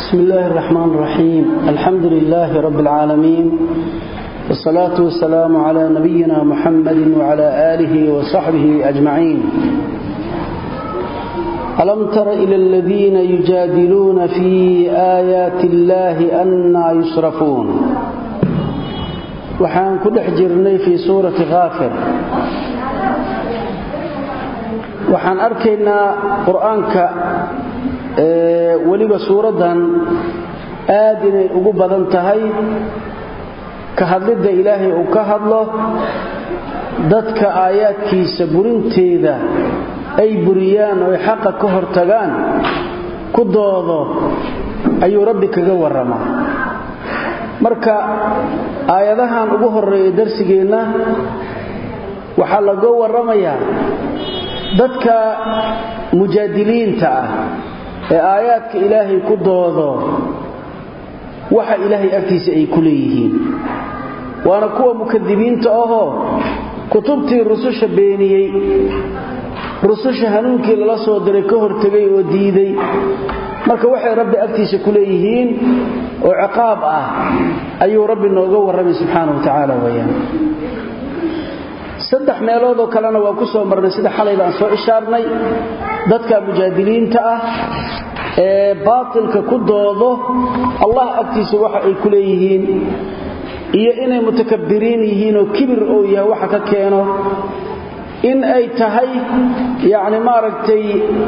بسم الله الرحمن الرحيم الحمد لله رب العالمين والصلاة والسلام على نبينا محمد وعلى آله وصحبه أجمعين ألم تر إلى الذين يجادلون في آيات الله أنى يصرفون وحان كل حجرني في سورة غافر وحان أركينا قرآنك weliba suuradan aad inay ugu badan tahay ka hadlida ilaahay uu ka hadlo dadka aayaadkiisa burinteeda ay buriyaan oo xaqa ka hortagaan ku doodo ayuu rabbi kaga warama marka aayadahan ugu horeeyay darsigeena waxa laga waramayaa dadka mujaadiliinta ah ee aayaadka ilaahay ku doodo waxa ilaahay agtiisa ay ku leeyihiin waana kuwa mukadibiinta ahoo kutubtii rususha beeniyay rususha hanuunkii lala soo diray ka hortagay oo diiday marka waxay rabbi agtiisa ku leeyihiin oo ciqaab ah ayuu rabbi nooga warramay subxaanahu wa tacaala wayaan saddex meelood oo kalena waa ku soo marnay sida xalayda aan soo ishaarnay dadka mujaadiliinta ah ee baatilka ku doodo Allah agtiisa waxa ay ku leeyihiin iyo inay mutakabbiriin yihiin oo kibir oo yahay waxa ka keeno in ay tahay yaani maaragtay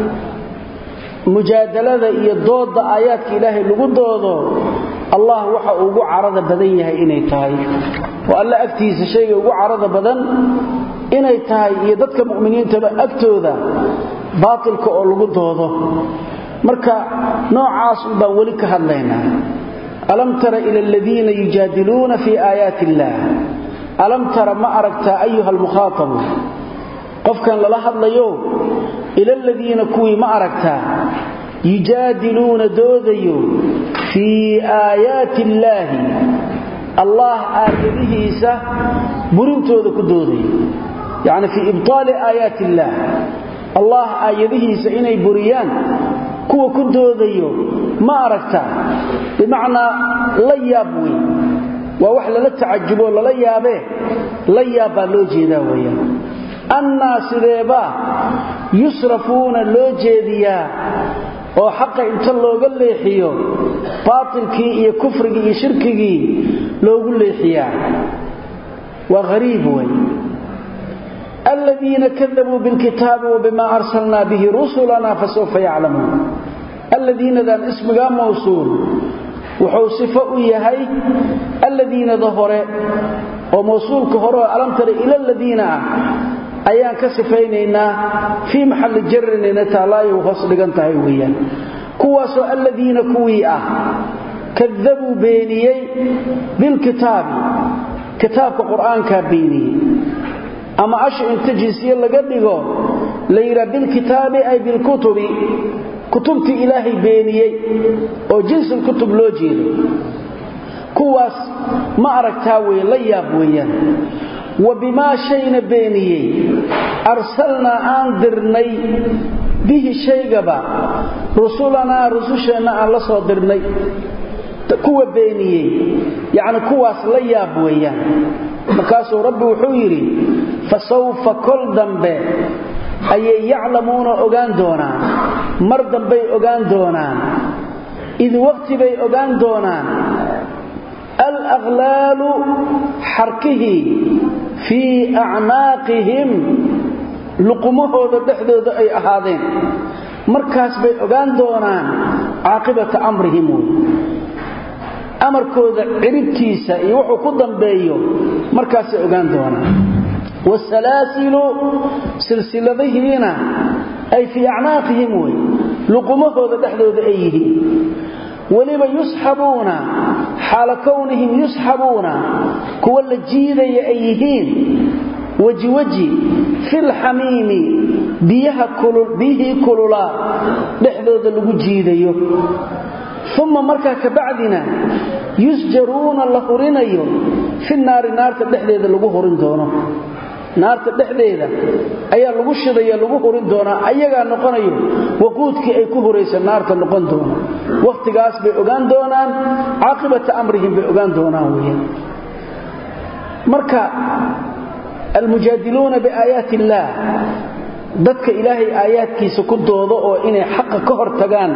mujaadalada iyo dooda aayaadka Ilaahay lagu doodo Allah waxa uu ugu carada badan yahay inay tahay oo alla agtiisa shayga ugu carada badan inay tahay iyo dadka mu'miniinta agtooda baatilka oo lagu doodo marka noocaas u baan wali ka hadlaynaa alam tara ila alladheena yujadiluna fi ayati allah alam tara ma aragta ayuha almukhatab qofkan lala hadlayo ila alladheena kuwi ma aragta yujadiluna doodayo fi ayati allah allah aayadihiisa burintooda ku doodayo yani fi ibtaali ayati allah allah aayadihiisa inay buriyaan kuwa ku doodayo ma aragta bimaana la yaabwi waa wax la tacajubo la yaabe la yaaba loo jeedaa weeyaan anna sideeba yusrafuna loo jeediyaa oo xaqa inta looga leexiyo baatilkii iyo kufrigii iyo shirkigii loogu leexiyaa waa gariib weey الذين كذبوا بالكتاب وبما أرسلنا به رسلنا فسوف يعلمون الذين ذان اسمها موصول وحوصفوا يهي الذين ظهروا وموصول كهروا ألم تر إلى الذين أيان كسفينينا في محل جرنا تعالى وفصل قنطعي ويا كواسوا الذين كويئة كذبوا بينيي بالكتاب كتاب القرآن كابيني أما أشيء تجنسيا لقدقه ليرى بالكتاب أي بالكتب كتبت إلهي بينيي أو جنس الكتب لوجيد كواس ما أركتاوي ليابويا وبما شيء بينيي أرسلنا أنذرني به الشيء قبا رسولنا رسولنا الله صدرني كوا بينيي يعني كواس ليابويا مكاسو ربي وحويري فسوف كل ذنبه أي يعلمون أغان دونان مرضا بي أغان دونان إذ وقت بي أغان دونان الأغلال حركه في أعناقهم لقمه ذا أي أهادين مركز بي أغان دونان عاقبة أمرهم amarkooda ciribtiisa iyo wuxuu ku dambeeyo markaas ay ogaan doonaan wasalaasilu silsiladihiina ay fi a'naaqihim way luqumahooda dhaxdooda ay yihiin waliba yusxabuna xaala kownihim yusxabuna kuwa la jiidaya ay yihiin waji fil hamimi bihi kulula dhaxdooda lagu jiidayo ثم مركا كبعدنا يسجرون الله هرينيو في النار نار تدخديده لوو هورين دونو naarta dhexdeeda ayaa lagu shidaya lagu horin doona ayaga noqonayo waquudkii ay ku horeysan naarta noqon doona waqtigaas bay ogaan doonaan caaqibata amrihim bay ogaan doonaan weeyaan marka almujaadiluuna biaayaati illaah dadka ilaahay aayaadkiisa ku doodo oo inay xaqa ka hortagaan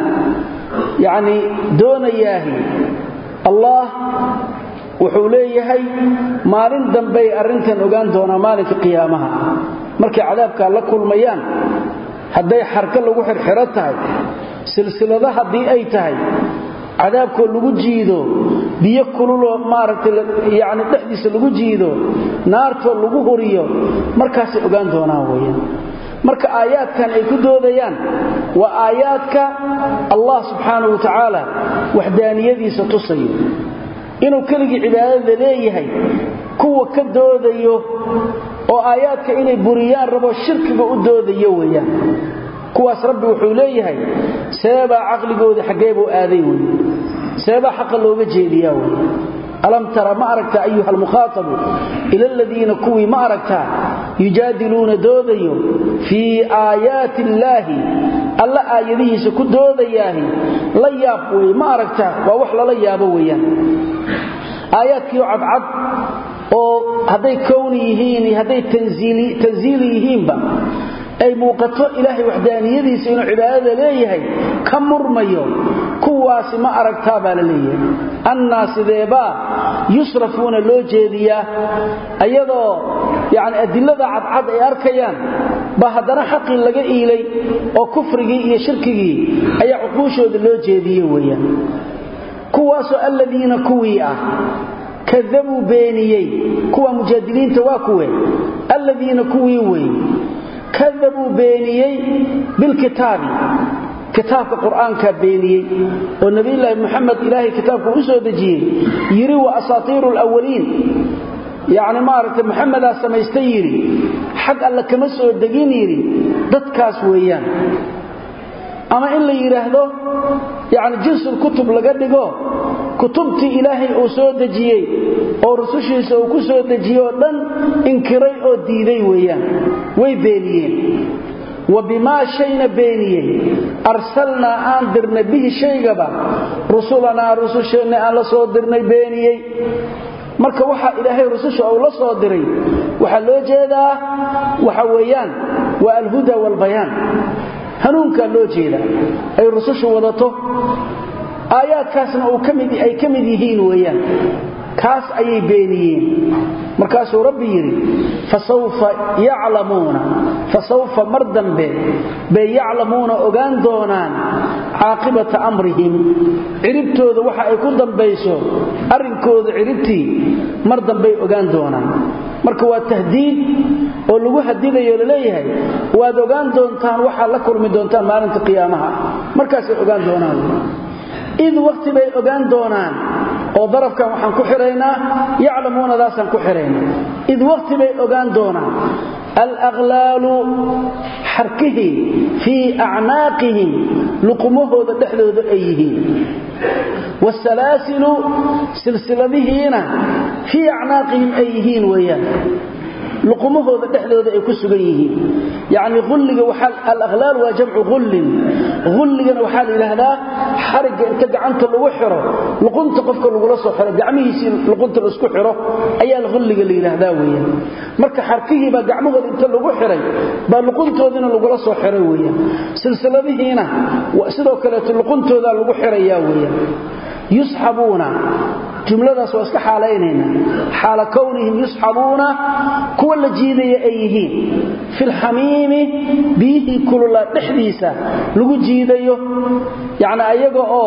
yani doonayaahi allah wuxuu leeyahay maalin dambe arintan ogaan doona maalinka qiyaamaha markay cadaabka la kulmayaan haday xarka lagu xirxiro tahay silsilada hadii ay tahay cadaabko lagu jiido biyo kululo maaragtay yaani dhaxdiisa lagu jiido naarto lagu horiyo markaas ogaan doonaa weeyaan marka aayaadkan ay ku doodayaan waa aayaadka Allah subhanahu wa ta'ala wahdaaniyadiisa tusayo inuu kaliya cibaadada leeyahay kuwa ka doodayo oo aayaadka inay buriyaan rabo shirkiga u doodayo weeyaan kuwaas rabbi wuxuu leeyahay sababa aqligooda xageebo aaday weeyaan sababa xaq looga jeediyaa weeyaan alam tara ma aragta ayuha almukhatab ila alladheena kuwi ma aragta yujadiluna doodayo fi ayati llahi alla aayadihiisa ku doodayaahi la yaab way ma aragta waa wax la yaabo weeyaan aayaadkii cadcad oo haday kooni yihiin haday tanziili yihiinba ay muuqato ilaahay wahdaaniyadiisa inuu cibaadada leeyahay ka murmayo kuwaas ma aragtaa baa leeyahay annaas deeba yusrafuna loo jeediya ayadoo yaani adillada cadcad ay arkayaan ba hadana xaqi laga iilay oo kufrigi iyo shirkigi ayaa uquushooda loo jeediyay weeyaan kuwaas alladina kuwi كذبوا بينيي كوا مجادلين تواكوه الذين كويوي كذبوا بينيي بالكتاب كتاب القرآن كبينيي والنبي الله محمد إلهي كتابه أسودجيه يروا أساطير الأولين يعني مارة محمد سميستيري حق الله كمسوا الدقين يري دتكاس ويان أما إلا يرهده يعني جنس الكتب لقدقه كتبتي إلهي أسودجيه oo rusushiisa uu ku soo dajiyo dhan inkiray oo diiday weeyaan way beeniyeen wabima shayna beeniyeen arsalna aan dirnay bihi shaygaba rusulana rusushana aan la soo dirnay beeniyay marka waxa ilaahay rususha uu la soo diray waxa loo jeedaa waxa weeyaan waa al-huda wal bayan hanuunka loo jeedaa ay rusushu wadato aayaadkaasna uu kamid yihiin weeyaan kaas ayay beeniyeen markaasuu rabbi yiri fasawfa ya'lamuna fasawfa mardan be ya'lamuna ogaan doonaan caaqibata amrihim ciribtooda waxa ay ku dambayso arinkooda ciribtii mardan bay ogaan doonaan marka waa tahdiid oo lagu hadidayo leeyahay waad ogaan doontaan waxa la kulmi doontaan maalinta qiyaamaha markaas ay ogaan doonaan إذ وقت بي أغان دونان أو ضرفك وحن كحرينا يعلمون ذاسا كحرينا إذ وقت بي أغان دونان الأغلال حركه في أعناقهم لقمه دحلو دأيه والسلاسل سلسلتهين في أعناقهم أيهين ويان لقمه دحلو دأي كسغيه يعني غلق وحال الأغلال وجمع غلقنا وحال إلى هذا حرق انت قعنت لو خيره لقنت قفك لو لا سو خيره gacmihiisi لقنت la isku xiro ayaa غلق la yiraahdaa weeyaan marka xarkihi ba gacmahooda inta lagu xiray ba luquntoodina lagu la soo xiray weeyaan silsiladihiina sidoo kale luquntooda lagu xirayaa weeyaan yushabuna jumladaas waa iska xaaleynayna xaala kownihim yushabuna kuwa la jiidaya ay yihiin fil hamim bihi kullu dhixdiisa lagu jiidayo yaani ayaga oo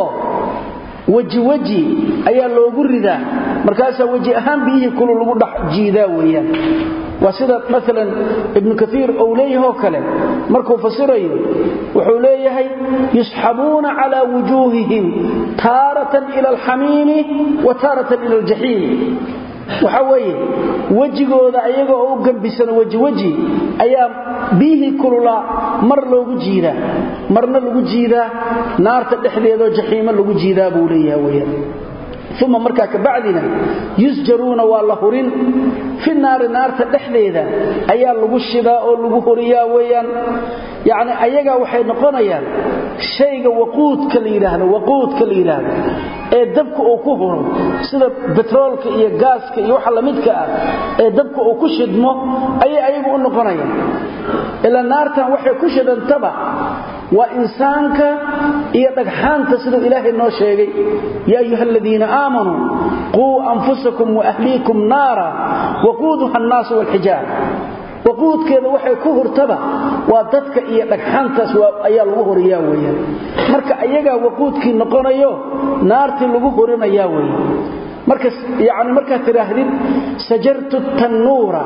waji ayaa loogu ridaa markaas waji ahaan bihi kullu lagu dhax jiidaa weeyaan wasida مثلا ابن كثير او ليه kale markuu fasirayo wuxuu leeyahay yushabuna ala wujuhihim taratan ila al-hamim wa taratan ila al-jahim waxa weeye wajigooda ayaga oo gambisan waji ayaa bihi kulula mar loogu jiida marna lagu jiida naarta dhexdeeda jahiima lagu jiida buu leeyahay weeyaan ثم marka ka bacdina yusjaruna wallahurin fi naarta dhaxdeeda ayaa lagu shidaa oo lagu horiyaa weeyaan yaani ayaga waxay noqonayaan shayga waquudka la yiraahdo ee dabka uu ku horo sida petrolka iyo gaaska iyo waxa la midka ah ee dabka uu ku shidmo ayay ayagu u noqonayaan ila naartan waxay ku shidantaba waa insaanka iyo dhagxaanta sida ilaahay noo sheegay ya ayyuhalladheena aamanu quu anfusakum wa ahliikum naara waquuduha an-naas wal hijaar waquudkeeda waxay ku hurtaba waa dadka iyo dhagxaantaas ayaa lagu horiyaa weeyaan marka ayaga waquudkii noqonayo naartii lagu horinayaa weeyaan marka yaani marka tiraahdin sajartu tannuura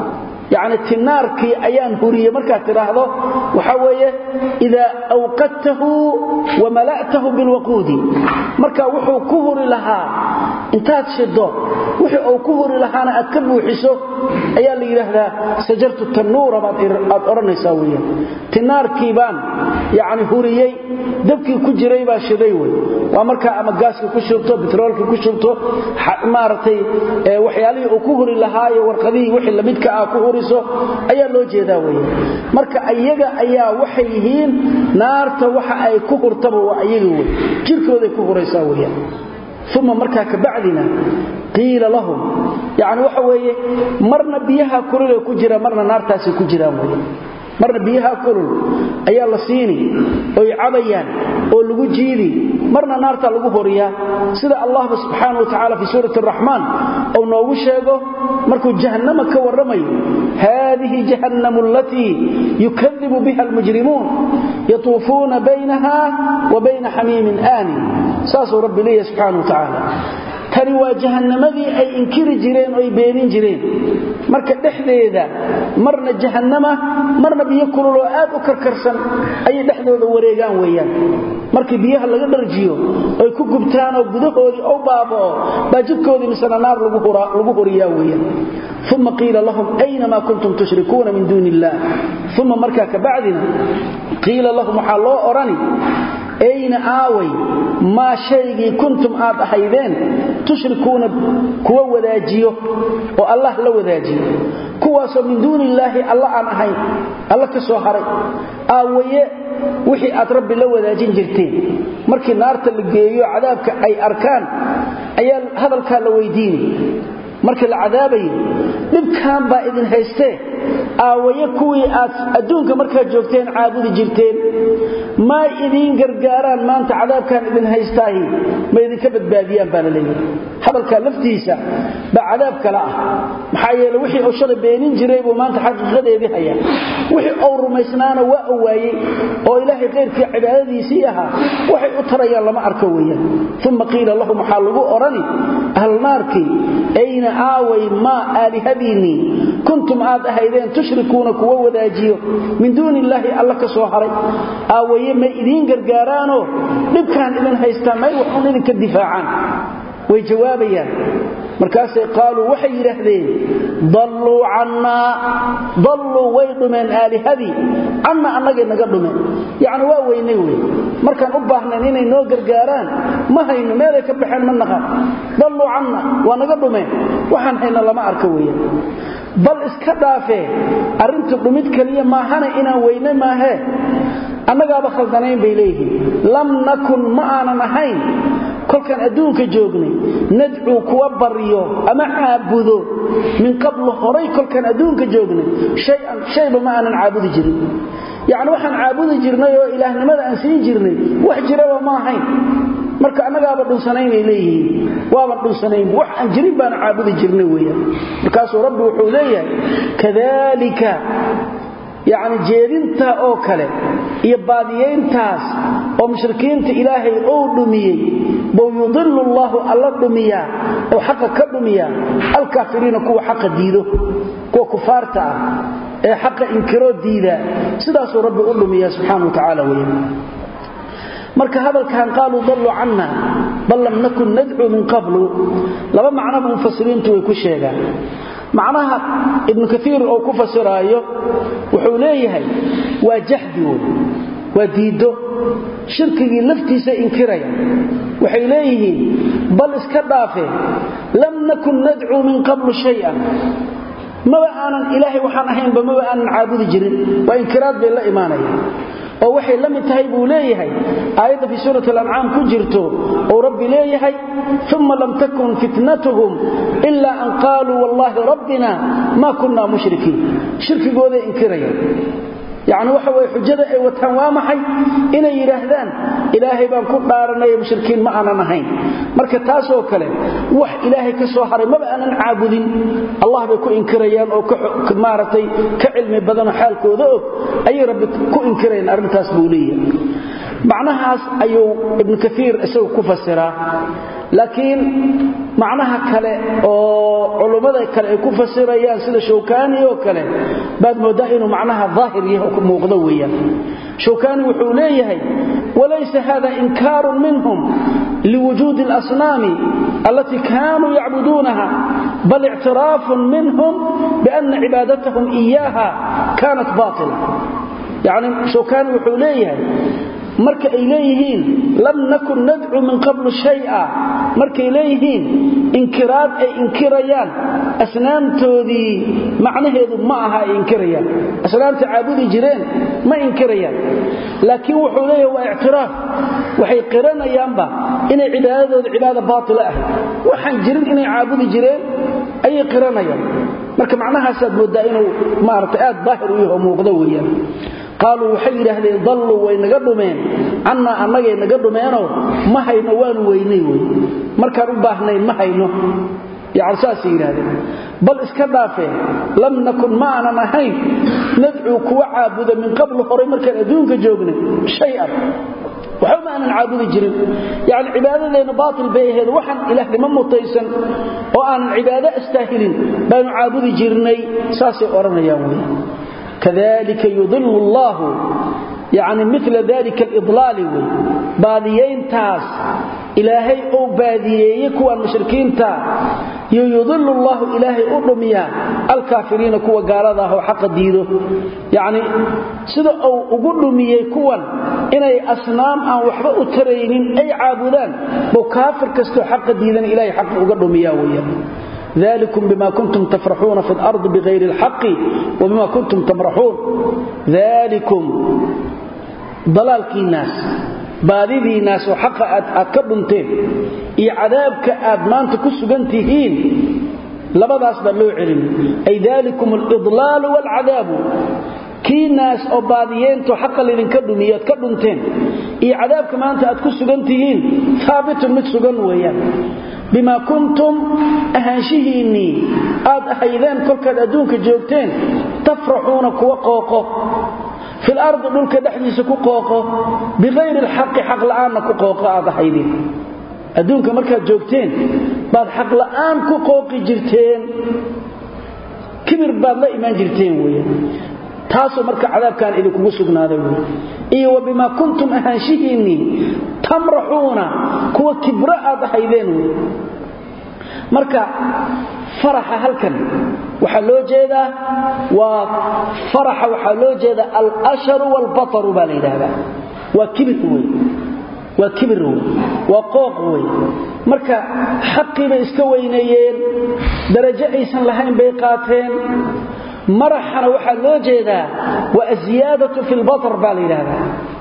يعني تناركي أيان هورية مركا تراهضه وحاوية إذا أوقدته وملأته بالوقود مركا وحو كهر لها انتهت شده وحو كهر لها أنا أتكب وحسه أيان اللي يرهده سجرت التنور أرني ساوية تناركي بان يعني هورية دبكي كجري باشديوي ومركا أما قاسك كشبته بترولك كشبته مارتي وحيالي كهر لها ورقديه وحي لمدك كهر ayaa loo jeedaa weey marka ayaga ayaa waxay yihiin naarta waxa ay ku hurtaba waa ayaga weey jirkooda ku huraysaa weeyaan thumma marka ka bacdina qila lahum yaani waxa weeye marna biyaha kulul ku jira marna naartaasi ku jiraan weey marna biyaha kulul ayaa la siini oo cabayaan oo lagu jiidi marna naarta lagu horiyaa sida Allah subhanahu wa ta'ala fi surati ar-rahman oo noogu sheego markuu jahannama ka waramayo hadhihi jahannamu allati yukaththibu biha al-mujrimun yatufuna baynaha wa bayna hamimin ani saasu rabbi subhanahu wa ta'ala tani waa jahannamadii ay inkiri jireen oo ay beenin jireen marka dhexdeeda marna jahannama marna biyo kulul oo aad u karkarsan ay dhexdooda wareegaan weeyaan markii biyaha laga dharjiyo ay ku gubtaan oo gudahoodii oo baaboo baajidkoodii misana naar lagu horiyaa weeyaan thumma qila lahum ayna ma kuntum tushrikuuna min dunillah thumma marka ka bacdina qila lahum hallo orani ayna aaway ma shaygii kuntum aad ahaydeen tushrikuuna kuwa wadaajiyo oo Allah la wadaajiyo kuwaasoo min duunillaahi Allah aan ahayn Allah ka soo haray aawaye wixii aad rabbi la wadaajin jirteen markii naarta la geeyo cadaabka ay arkaan ayaa hadalka la weydiin markii la cadaabayo dibkaan baa idin haystee aawaye kuwii aad adduunka markaa joogteen caabudi jirteen ma idin gargaaraan maanta cadaabkan idin haystaahi ma idin ka badbaadiyaan baa leeyahay hadalka laftiisa ba cadaab kala ah maxaa yeelay wixii oo shalay beenin jiray buu maanta xaqiiqadeedii haya wixii oo rumaysnaana waa waayay oo ilaahay qeyrkii cibaadadiisii ahaa waxay u tarayaan lama arko weeyaan thumma qila lahum halugu orani ahl naarki ayna aaway ma alihadini kuntum aad ahaydeen tushrikuuna kuwa wadaajiyo min duunillaahi alla ka soo haray aawaye ma idin gargaaraano dibkaan idin haystaa may waxun idin ka difaacaan way jawaabayaan markaasay qaalu waxay yiraahdeen dallu anna dallu waydumeen alihadi anna annaga naga dhumeen yaani waa weynay way markaan u baahnaan inay noo gargaaraan ma hayno meel ay ka baxeen ma naqan dallu anna waa naga dhumeen waxaan hayna lama arka weeyaan bal iska dhaafee arintu dhumid kaliya ma ahana inaan weynay maahe annagaaba khaldanayn bay leeyihiin lam nakun ma aanan ahayn kolkan adduunka joognay nad'u kuwa bariyo ama caabudo min qabl horay kolkan adduunka joognay shayba ma aanan caabudi jirin yaani waxaan caabudi jirnay oo ilaahnimada aan siin jirnay wax jiraba ma ahayn marka annagaaba dhunsanayn ay leeyihiin waaba dhunsanayn wax aan jirin baan caabudi jirnay weeyaan markaas rabbi wuxuu leeyahay kadalika يعني جيرينتا او كله iyo baadiyeyntaas oo mushrikiinta ilaahay oo dhumiyay boo yudillu allah alla dhumiya oo xaq ka dhumiya alkaafiriina kuwa xaq diido kuwa kufaarta ee xaq inkiro diida sidaas oo rabbi u dhumiya subhanahu wa ta'ala weeyaan marka hadalkan qaalu dallu anna bal lam nakun nad'u min qablu laba macna mufassiriintu way ku sheegaan macnaha ibn kathir oo ku fasiraayo wuxuu leeyahay waa jahdi وديدو شركي لفتيسا إنكريا وحيليه بل اسكدافه لم نكن ندعو من قبل شيئا ما أنا إلهي وحان أهين بما أنا عابد جرين وإنكرات بالله إيمانيا ووحي لم يتهيبوا ليهي آيات في سورة الأنعام كجرتو وربي ليهي ثم لم تكن فتنتهم إلا أن قالوا والله ربنا ما كنا مشركين شرك قوذي إنكريا يعني وحوى حجده اي وتنوامحي inay yiraahdaan ilaahay baan ku dhaaranay mushrikiin ma aanan ahayn marka taas oo kale wax ilaahay ka soo haray ma aanan caabudin Allah bay ku inkirayaan oo ka maaratay ka cilmi badan xaalkooda og ay rabbi ku inkirayaan arintaas buuliya macnahaas ayuu ibn kathir isagu ku fasiraa laakiin macnaha kale oo culimada kale ay ku fasirayaan sida Shawkani oo kale baad moodaa inuu macnaha dhaahir yahay oo muuqdo weeyaan Shawkani wuxuu leeyahay walaysa hada inkar minhum liwujud al-asnam allati kanu ya'budunaha bal i'tiraf minhum bi anna ibadatuhum iyyaha kanat batila yani Shawkani wuxuu leeyahay marka ay leeyihiin lam nakun nad'u min qabl shay'a marka ay leeyihiin inkiraad ay inkirayaan asnaamtoodii macnaheedu ma aha inkirayaan asnaamta caabudi jireen ma inkirayaan laakiin wuxuu leeyahay waa i'tiraaf waxay qiranayaanba inay cibaadadooda cibaada baatila ah waxaan jirin inay caabudi jireen ay qiranayaan marka macnahaas aad moodaa inuu maartay aad baahir u yahay muuqdo weeyaan قالوا وحي رهدين ضلوا وينغا دمين عنا انغا نغا دمينو ما هينو وان ويني وي markaan u baahnayn ma hayno يعني ساسي يراهدين بل اسكا دافه لم نكن معنا نحين ندعو كوا عابد من قبل هوري markaan adduunka joognay shay'an وحما أن العابد جرين يعني العبادة لأنه باطل بيهد وحن إله لمن مطيسا وأن العبادة استاهلين بأن عابد جريني ساسي أورنا ياوي كذلك يضل الله يعني مثل ذلك الإضلال باديين تاس إلهي أو باديين كوا المشركين تا يضل الله إلهي أرميا الكافرين كوا قالده حق ديده يعني سيدا أو أقرميا كوا إني أصنام أو وحبا أترينين أي عابدان وكافر كستو حق ديدا إلهي حق أقرميا ويا ذلكم بما كنتم تفرحون في الأرض بغير الحق وبما كنتم تمرحون ذلكم ضلالك الناس بادذي الناس وحق أتكبنتين إي عذابك أدمان تكسغنتهين لبدا أصبر له علم أي ذلكم الإضلال والعذاب كي ناس أو باديين تحق لنكدميات كبنتين إي عذابك ما أنت أتكسغنتهين ثابت متسغن ويان بما كنتم أهانشهيني أحيذان كل كالأدونك جوبتين تفرحون كوقوقو في الأرض دولك دحديس كوقوقو بغير الحق حق الآن كوقوقو أحيذين أدونك مركز جوبتين بعد حق الآن كوقوقي جرتين كبير بعد لا إيمان جرتين ويا تاسو مركز عذاب كان إذا كوسقنا هذا إيه وبما كنتم أهانشهيني تمرحون كوا كبراء أحيذين marka faraxa halkan waxa loo jeeda waa faraxa waxa loo jeeda al-ashar wal batar balidaba waa kibir waa qooq way marka xaqiiba iska weynayeen darajo aysan lahayn bay qaateen maraxana waxa loo jeeda waa ziyadatu fil batar balidaba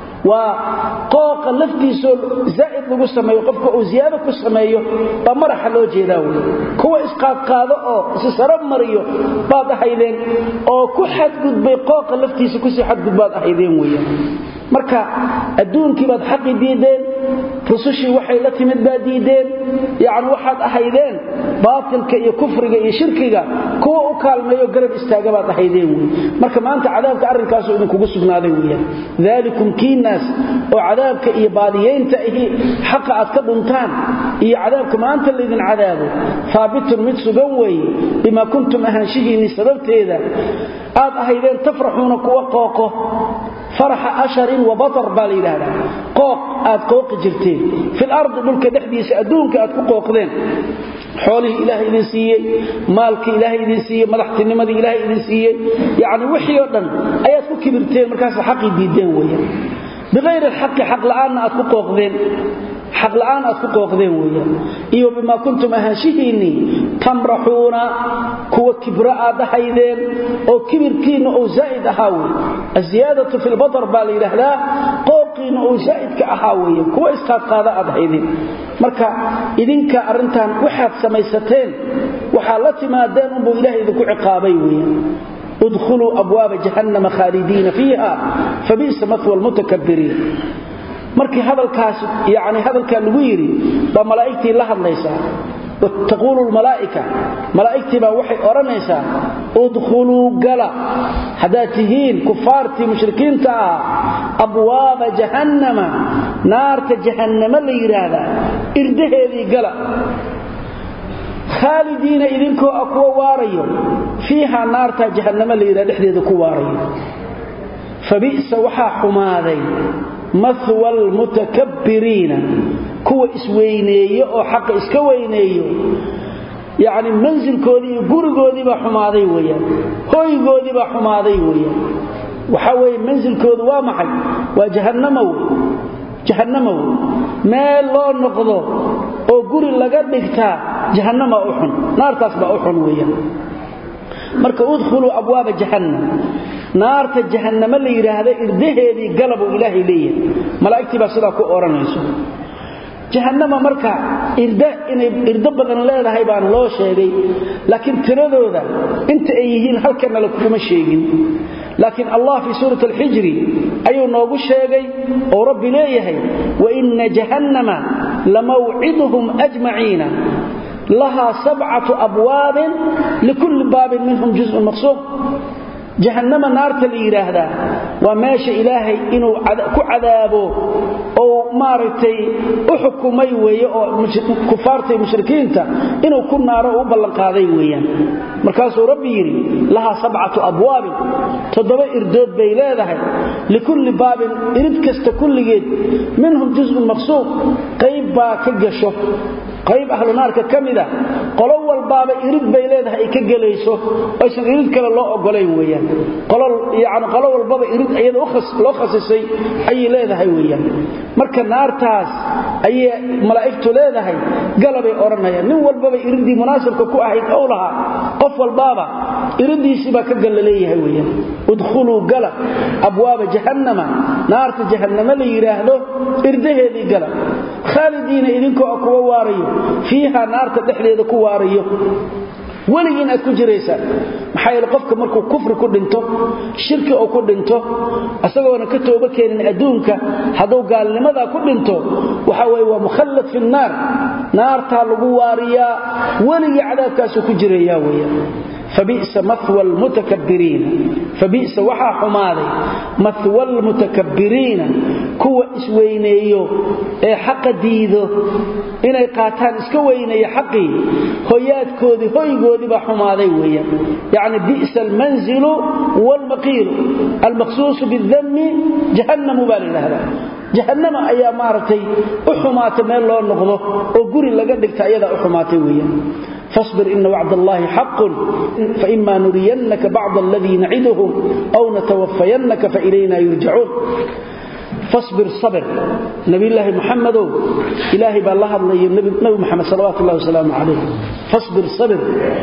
وقوق لفتيسو زائد لغو سميو قفك او زيادة كو سميو بمرح لو جيداوي كو اسقاط قادو او سسرب مريو بعد حيدين او كو حد قد بي قوق لفتيسو كو سي حد قد بعد حيدين ويا marka adduunkii baad xaqi diideen rusushii waxay la timid baad diideen yaani waxaad ahaydeen baatilka iyo kufriga iyo shirkiga kuwa u kaalmeeyo garab istaaga baad ahaydeen marka maanta cadaabka arrinkaas uu idinku sugnaaday weeyaan dhalikum kinas oo cadaabka iyo baadiyeenta ahi xaq aad ka dhuntaan iyo cadaabka maanta leedin cadaabo faabitun mid sugan way bima kuntum ahanshihiin sababteeda aad ahaydeen tafraxuna kuwa qooqo فرح أشر وبطر بالإلهة قوق آد قوق جرتين في الأرض دولك دحديس أدونك آد قوقدين حوله إله إذن سيئي مالك إله إذن سيئي مدحت النمد إله إذن سيئي يعني وحي أردن آيات كبرتين مركز حقي بيدين ويا بغير الحق حق لآن أتكوقذين ويا إيو بما كنتم أهاشيهيني تمرحون كوا كبراء دحيذين أو كبركين أو زائد أهاوي الزيادة في البطر بالي لهلا قوقين أو زائد كأهاوي كوا استاقاذ دحيذين مركا إذنك أرنتان وحاد سميستين وحالتي ما دين أنبو إلهي ذكو عقابي ويا ادخلوا أبواب جهنم خالدين فيها فبئس مثوى المتكبرين markii hadalkaas hadalka lagu yiri ba malaa'iktii la hadlaysaa taqulu malaa'iktii ba waxay oranaysaa udkhulu gala hadatihin kufaarti mushrikiinta abwaab jahannama naarta jahannama la yiraahdo irdaheedii gala khalidiina idinko akwa waarayo fiiha naarta jahannama la yiraahdo dhexdeeda ku waarayo fabi'sa waxa xumaaday مثوى المتكبرين كوا اسوينيه او حق اسك وينيه منزل كودي غورغودي با حماداي ويان هويغودي با حماداي ويان waxa way manzilkoodu waa maxay waa jahannamo meel loo noqdo oo guri laga dhigta jahannama u xun naartaas ba u xun weeyaan marka udkhulu abwaab jahannam naarta jahannama la yiraahdo irdaheedii galabu ilaahi leeyahay malaa'iktii baa sida ku oranayso jahannama marka irda badan leedahay baan loo sheegay laakiin tiradooda inta ay yihiin halkan la kuma sheegin laakiin Allah fi suurat al-hijr ayuu noogu sheegay oo rabbi leeyahay wa inna jahannama lamaw'iduhum ajma'ina laha 7 abwaab likulli baabin minhum juz'un maqsum jahannama naarta la yiraahdo waa meesha ilaahay inuu ku cadaabo oo maartay u xukumay weeyo oo kufaartay mushrikiinta inuu ku naaro u ballan qaaday weeyaan markaas rabbi yiri laha 7 abwaab 7 irdood bay leedahay likulli baabin irid kasta kulligeed minhum juz'un maqsum qayb ba ka gasho qayb ahlu naarka kamida qolo walbaaba irid bay leedahay ka galayso aysan irid kale loo ogolayn weeyaan qolo walbaaba irid ayada loo khasisay ay leedahay weeyaan marka naartaas ay malaa'iktu leedahay galabay oranayaan nin walbaaba iridii munaasabka ku ahayd oo laha qof walbaaba iridiisi ba ka galaleeyahay weeyaan udkhulu gala abwaab jahannama naarta jahannama la yiraahdo irdaheedii gala khalidiina idinko kuwa waarayo fiiha naarta dhexdeeda ku waarayo waligiin aad ku jiraysaa maxay qofka markuu kufri ku dhinto shirki oo ku dhinto asagoona ka tooba keenin adduunka haduu gaalnimada ku dhinto waxa way waa mukhallad fi naar naarta lagu waariya waligi cadaabkaas ku jiraya weeyaan فبئس مثوى المتكبرين فبئس وحا حماده مثوى المتكبرين كوا اسوينيو حق ديدو inay qaataan iska weynay xaqi hoyaadkoodi hoygoodi ba xumaaday weeyaan yaani bi'sal manzilu wal maqil al makhsus bil dhammi jahannam balilahda jahannama ayaa maartay u xumaatay meel loo noqdo oo guri laga dhigta ayada u xumaatay weeyaan فاصبر إن وعد الله حق فإما نرينك بعض الذي نعدهم أو نتوفينك فإلينا يرجعون فاصبر صبر نبي الله محمد إلهي بالله النبي محمد صلوات الله وسلامه عليه فاصبر صبر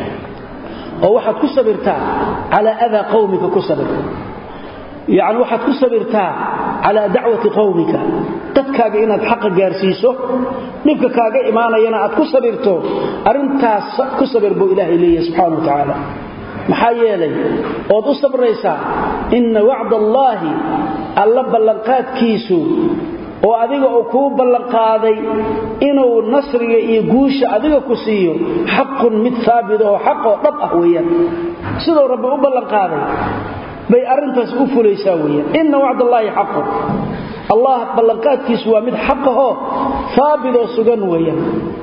وواحد كسبرتا على أذى قومك كسبر يعني واحد كسبرتا على دعوة قومك تدكاغ inaad xaq gaarsiiso ninka kaaga iimaanayna aad ku sabirto arintaas ku sabir buu ilaahay leeyahay subhanahu wa ta'ala maxaa yeelay oo u sabraysa inna wa'dallahi alla ballanqaadkiisu oo adiga oo ku ballan qaaday inuu nasriga iyo guusha adiga ku siiyo xaqun mid saabid oo xaq oo dhab ah weeyaan sidoo rabbi u ballan qaaday bay arintaas u fulaysaa weeyaan inna wa'dallahi haqqun الله بلنقادكيس waa mid xaqaho saabid oo sugan weeyaan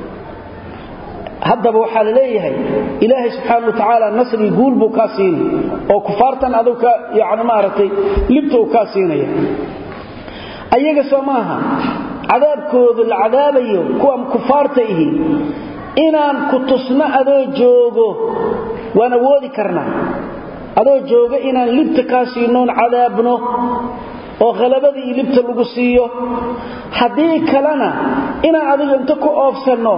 hadaba waxa leeyahay ilaahay subhanahu wa ta'ala nasri guul buu ka siin oo kufaartan aduka yaani maartay libto ka siinaya ayaga Soomaha cadaabkooda la cadaabayo kuwa kufaarta ihi inaan ku tusna adoo joogo wana woodi karna adoo jooga inaan libta ka siinoon cadaabno oo qalabadii ilibta lagu siiyo hadii kalena inaan adiga inta ku oofsano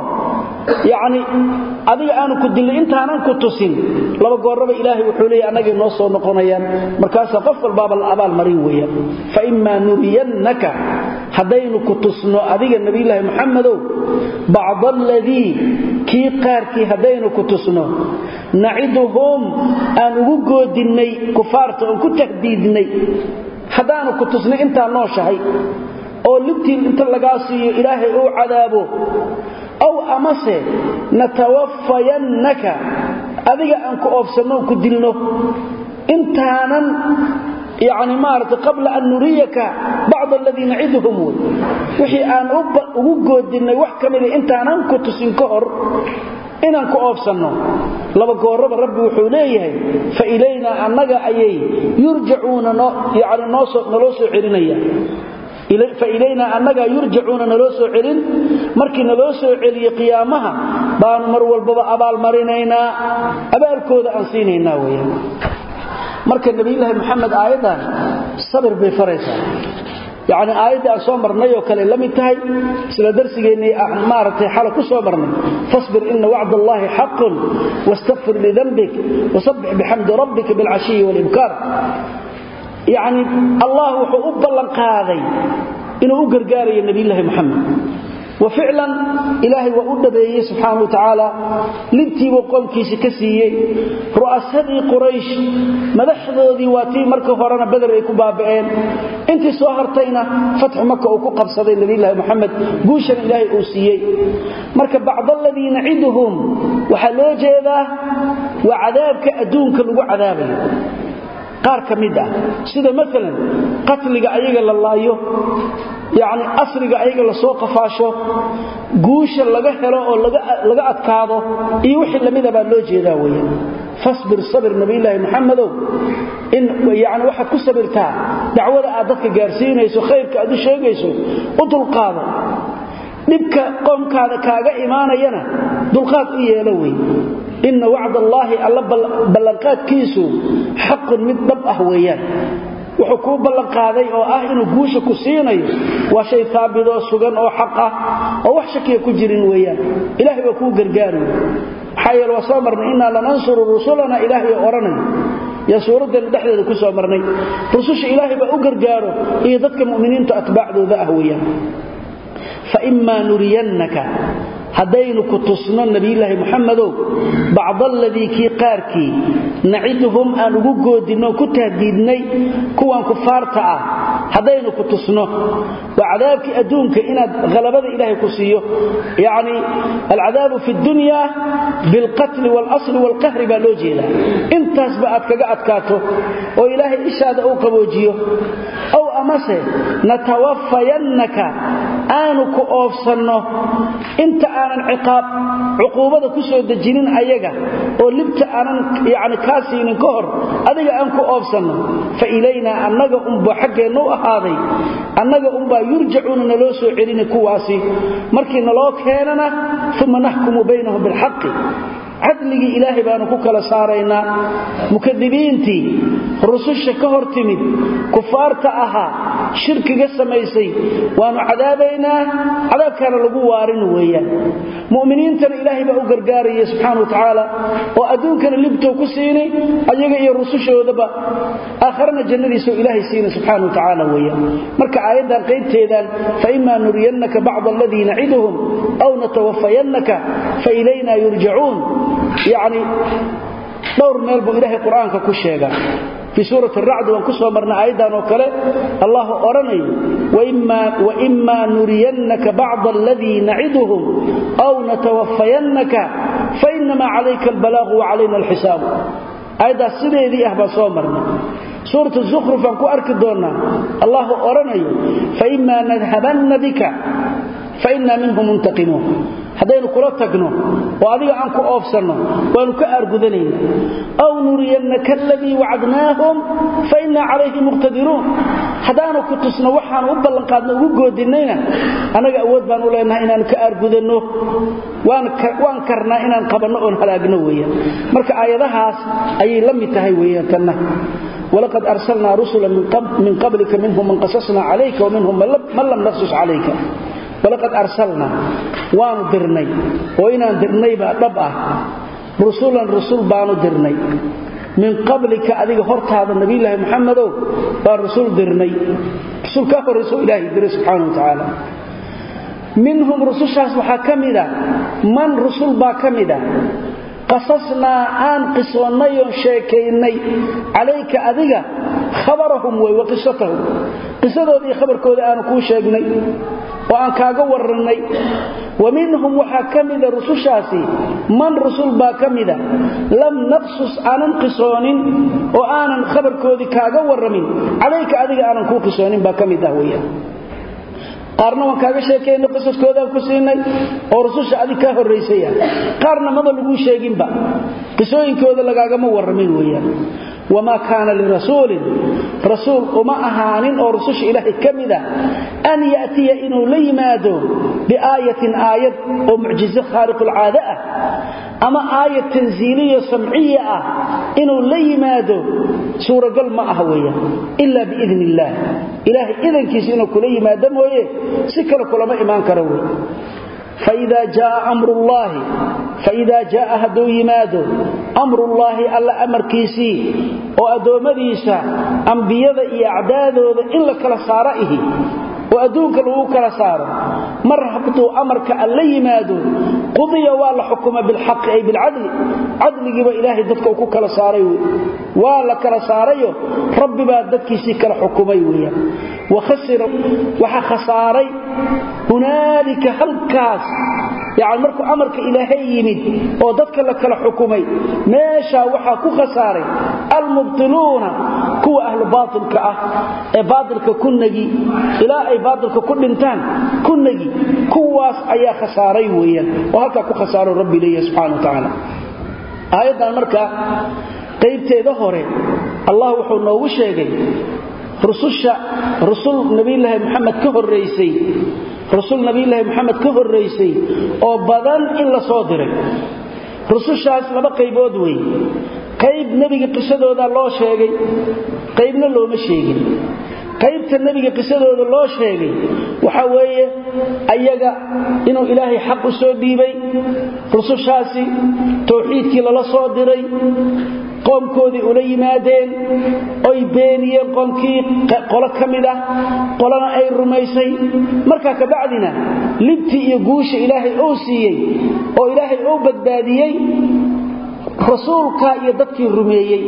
adiga aanu ku dilin intaanan ku tusin laba gooraba ilaahay wuxuu leeyahay anaga noo soo noqonayaan markaas qof walba abaal marin weeyaan fa imma nuriyannaka hadaynu ku tusno adiga nabi ilaahay muhammadow ba'd alladhi ki qaarkii hadaynu ku tusno na'iduhum aan ugu goodinay kufaarta oo ku tahdiidnay hadaanu ku tusnay inta noo shahay oo libtiin inta laga siiyo ilaahay oo cadaabo aw amase natawaffayannaka adiga aan ku oofsano ku dilno intaanan maarta qabla an nuriyaka ba'd alladhi na'iduhum wixii aan ugu goodinay wax kamid intaanan ku tusin ka hor inaan ku oofsano laba gooraba rabbi wuxuu leeyahay fa ilayna annaga ayay yurja'una noo soo celinaya fa ilayna annaga yurja'una noo soo celin markii noo soo celiyo qiyaamaha baan mar walba abaal marinayna abaalkooda aan siinayna weeyaan marka nabi ilaahay maxamed aayadan sabir bay faraysaa aayada soo marnay oo kale lamid tahay sida darsigeennii maartay xal ku soo marnay fasbir inna wa'd allahi haqqun wastaghfir li dhanbik wasabbih bihamdi rabbika bil 'ashi wal ibkar allah wuxuu u ballan qaaday inuu u gargaarayo nabi ilaahay maxamed وفعلا إلهي وأدبيه سبحانه وتعالى لبتي وقومكيس كسيي رؤسادي قريش مدحذو ديواتي مركو هرانا بدر ايكو بابئين انتي سوهرتينا فتح مكة وكو قبصدين نبي الله محمد قوشا إلهي أوسيي مركب بعض الذي نعدهم وحلوجه ذا وعذابك أدونك لغو عذابي قار كميدة سيدا مثلا قتلك أيها الله asriga ayaga la soo qafaasho guusha laga helo oo laga adkaado iyo wixii lamida baa loo jeedaa weeyaan fasbir sabir nabi ilaahi maxamedow in waxa ku sabirtaa dacwada aad dadka gaarsiinayso khayrka aad u sheegayso u dulqaado dibka qoomkaada kaaga iimaanayana dulqaad u yeelo weey inna wa'd allahi alla ballanqaadkiisu haqqun mid dab ah weeyaan wuxuu ku ballan qaaday oo ah inuu guusha ku siinayo waa shay taabido sugan oo xaq ah oo wax shakiya ku jirin weeyaan ilaahay waa ku gargaaro xayal wasamarna inna lanansuru rusulana ilaahay oranay ya suuradan dhaxdeeda ku soo marnay rususha ilaahay ba u gargaaro iyo dadka muuminiinta atbaacdooda ah weeyaan fa imma nuriyannaka hadaynu ku tusno nabi ilaahi maxamedow ba'd alladhi ki qaarki na'iduhum aan ugu goodino ku tahdiidnay kuwan kufaarta ah hadaynu ku tusno wa'adaabki adduunka inaad qalabada ilaahi ku siiyo al'adaab fi dunya bil qatl wal asl wal qahr ba loo jeeda intaas ba aad kaga adkaato oo ilaahi ishaada uu qaboojiyo aw amase natawaffayannaka aanu ku oofsano inta aanan ciqaab uquubada ku soo dajinin ayaga oo libta aanan kaasiinin ka hor adiga aan ku oofsano fa ilayna annaga umba xageeno ahaaday annaga umba yurja'una naloo soo celin kuwaasi markii naloo keenana thumma nahkumu baynahum bil haqq عدلي إلهي بأنه كلا سارينا مكذبينتي رسوش كهر تمد كفار تأها شرك قسم يسي وأنه عذابينا عذاب كان لقوة وارن ويا مؤمنين تن إلهي بأو قرقاري سبحانه وتعالى وأدون كان لبتو كسيني أجيغ إيا الرسوش وذبا آخرنا جنة سو إلهي سيني سبحانه وتعالى ويا مركا آيادا قيد تيدان فإما نرينك بعض الذي نعدهم أو نتوفينك فإلينا يرجعون دور ميل بو إلهي قرآنك كشيغا في سورة الرعد وانكسوا مرنا أيضا وكله الله أرني وإما نرينك بعض الذي نعدهم أو نتوفينك فإنما عليك البلاغ وعلينا الحساب أيضا السنة ذي أهبا صومرنا سورة الزخرف وانكو أركدونا الله أرني فإما نذهبن بك فإنا منهم منتقمون hadaynu kula tagno oo adiga aan ku oofsano waanu ka argudanayna aw nuriyannaka alladhi wa'adnaahum fa inna alayhi muqtadirun hadaanu ku tusno waxaan u ballan qaadno ugu goodinayna anaga awood baan u leenahay inaan ka argudano waan karnaa inaan qabanno oo halaagno weeyaan marka aayadahaas ay la mid tahay weeyaan tanna walaqad arsalna rusulan min qablika minhum man qasasna alayka wa minhum man lam naqsus alayka walaqad arsalna wa dirnay oo inaan dirnay ba dhab ah rusulan rusul baanu dirnay min qablika adiga hortaada nabi ilaahi muhammadow baa rusul dirnay rusul ka horayso ilaahi diray subhanahu wa ta'ala minhum rusushaas waxa kamida man rusul baa kamida qasasna aan qiswanay oo sheekaynay alayka adiga khabarahum wa qissatuhum qisadoodii khabarkooda aan ku sheegnay oo aan kaaga waranay ومنهم waxa kamida rusushaasi man rusul baa kamida lam naqsus anan qisoonin oo aanan khabarkoodi kaaga waramin alayka adiga aanan ku qisoonin baa kamida weeyaan qaarna waan kaaga sheekayno qisaskooda ku siinay oo rususha adiga ka horeysay qaarna maba lagu sheegin ba qisooyinkooda lagaaga ma waramin weeyaan وما كان لرسول رسول وما أهانين أو رسول إله كمذا أن يأتي إنه ليماده بآية آية ومعجزة خارق العادة أما آية تنزيلية سمعية إنه ليماده سورة قل ما أهوية إلا بإذن الله إلهي إذن كيسينه كلي ما دموه سكر كلما إيمان كروه فإذا جاء أمر الله فإذا جاء هدو يماده أمر الله ألا أمر كيسي وأدومديسا أنبياء إعداده إلا كلا صارئه وأدوك له كلا صار مرحبتو أمرك ألا يماده قضي والله حكم بالحق أي بالعدل عدل جب إلهي دتك وكلا صاريه والله كلا صاريه رب بادك كيسي كلا حكمي ويا وخسر وحخساري هنالك هلكاس يعني مركو أمرك إلهي يمد وددك لك الحكومي ماشا وحا كو خساري المبطلون كو أهل باطلك باطلك كنجي إلا أي باطلك كل انتان كنجي كواس أيا خساري ويا وهكا كو خسار ربي لي سبحانه وتعالى آيات المركة قيبتي ظهري الله وحو نوو شيغي رسول نبي الله محمد كهر رئيسي رسول نبي الله محمد كهر رئيسي oo badan in la soo diray rusushaas laba qaybood way qayb nabiga qisadooda loo sheegay qaybna looma sheegin qaybta nabiga qisadooda loo sheegay waxa weeye ayaga inuu ilaahay xaq u soo dhiibay rusushaasi tawxiidkii la soo diray qoomkoodii ula yimaadeen oo beeniyeen qoomkii qolo kamida qolana ay rumaysay marka ka bacdina libti iyo guusha ilaahay oo siiyay oo ilaahay oo badbaadiyay rasuulka iyo dadkii rumeeyay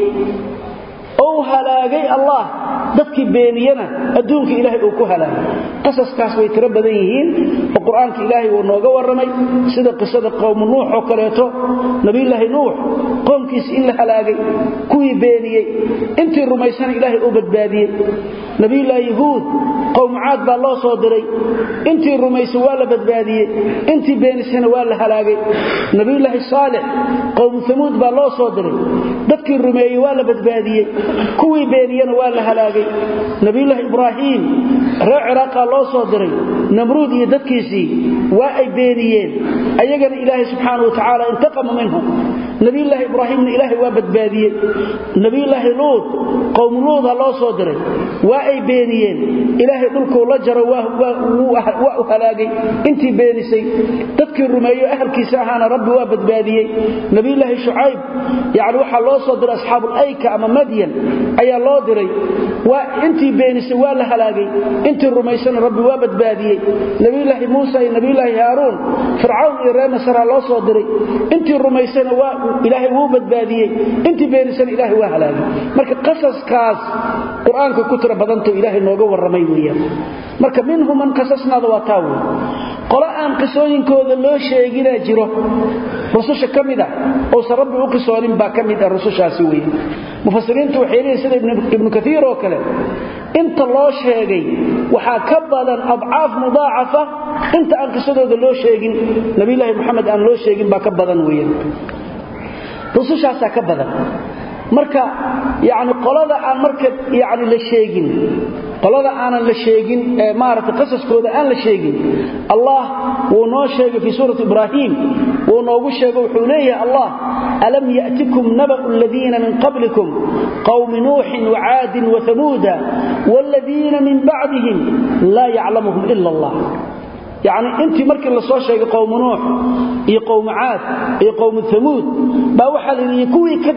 oo halaagay Allah dadkii beeniyana adduunka ilaahay uu ku halaagay qasaskaas way tira badan yihiin oo quraanka ilaahay uu nooga waramay sida qisada qowm nuux oo kaleeto nabi ilaahay nuux qoomkiis in la halaagay kuwii beeniyay intii rumaysan ilaahay uu badbaadiyay nabi ilaahay yahuud qowm aad baa loo soo diray intii rumaysan waa la badbaadiyay intii beenisana waa la halaagay nabi ilaahay saalix qowm thamuud baa loo soo diray dadkii rumeeyay waa la badbaadiyay kuwii beeniyana waa la halaagay nabi ilaahay ibraahim raaca loo soo diray namruud iyo dadkiisii waa ay beeniyeen ayagana ilaahay subhanahu wa ta'ala intaqama minhum nabi ilaahay ibraahim ilaahay waa badbaadiyay nabi ilaahay luud qowm luud loo soo diray waa ay beeniyeen ilaahay dhulku la jaro waa u halaagay intii beenisay dadkii rumeeyo ahlkiisa ahaana rabbi waa badbaadiyay nabi ilaahay shuayb yaani waxa loo soo diray asxaabul ayka ama madyan ayaa loo diray waa intii beenisay waa la halaagay intii rumaysan rabbi waa badbaadiyay nabi ilaahay muusa iyo nabi ilaahay haaruun fircawn iyo reer masar loo soo diray intii rumaysan waa ilaahay wuu badbaadiyay intii beenisay ilaahay waa halaagay marka qasaskaas quraanka ku tira badanto ilaahay nooga waramay weeyaan marka minhum man qasasnada waa taaw quraan qisooyinkooda loo sheegina jiro rususha kamida oo rabbi u qisoonin ba kamida rusushaasi weeyaan mufassiriintu waxay leeyihiin sida ibn kathir oo kale inta loo sheegay waxa ka badan adcaaf mudaacafa inta aan qisadooda loo sheegin nabi ilaahay maxamed aan loo sheegin ba ka badan weeyaan rusushaasa ka badan marka yaani qolada aan marka yaani la sheegin qolada aan la sheegin maarata qasaskooda aan la sheegin Allah wuu noo sheegay fi suurat ibraahim ونوغو شيغو وحو ليه الله ألم يأتكم نبأ الذين من قبلكم قوم نوح وعاد وثمود والذين من بعدهم لا يعلمهم إلا الله يعني انت markii la soo sheegay qowm nuux iyo qowm aad iyo qowm thamud ba waxa la yiri kuwii ka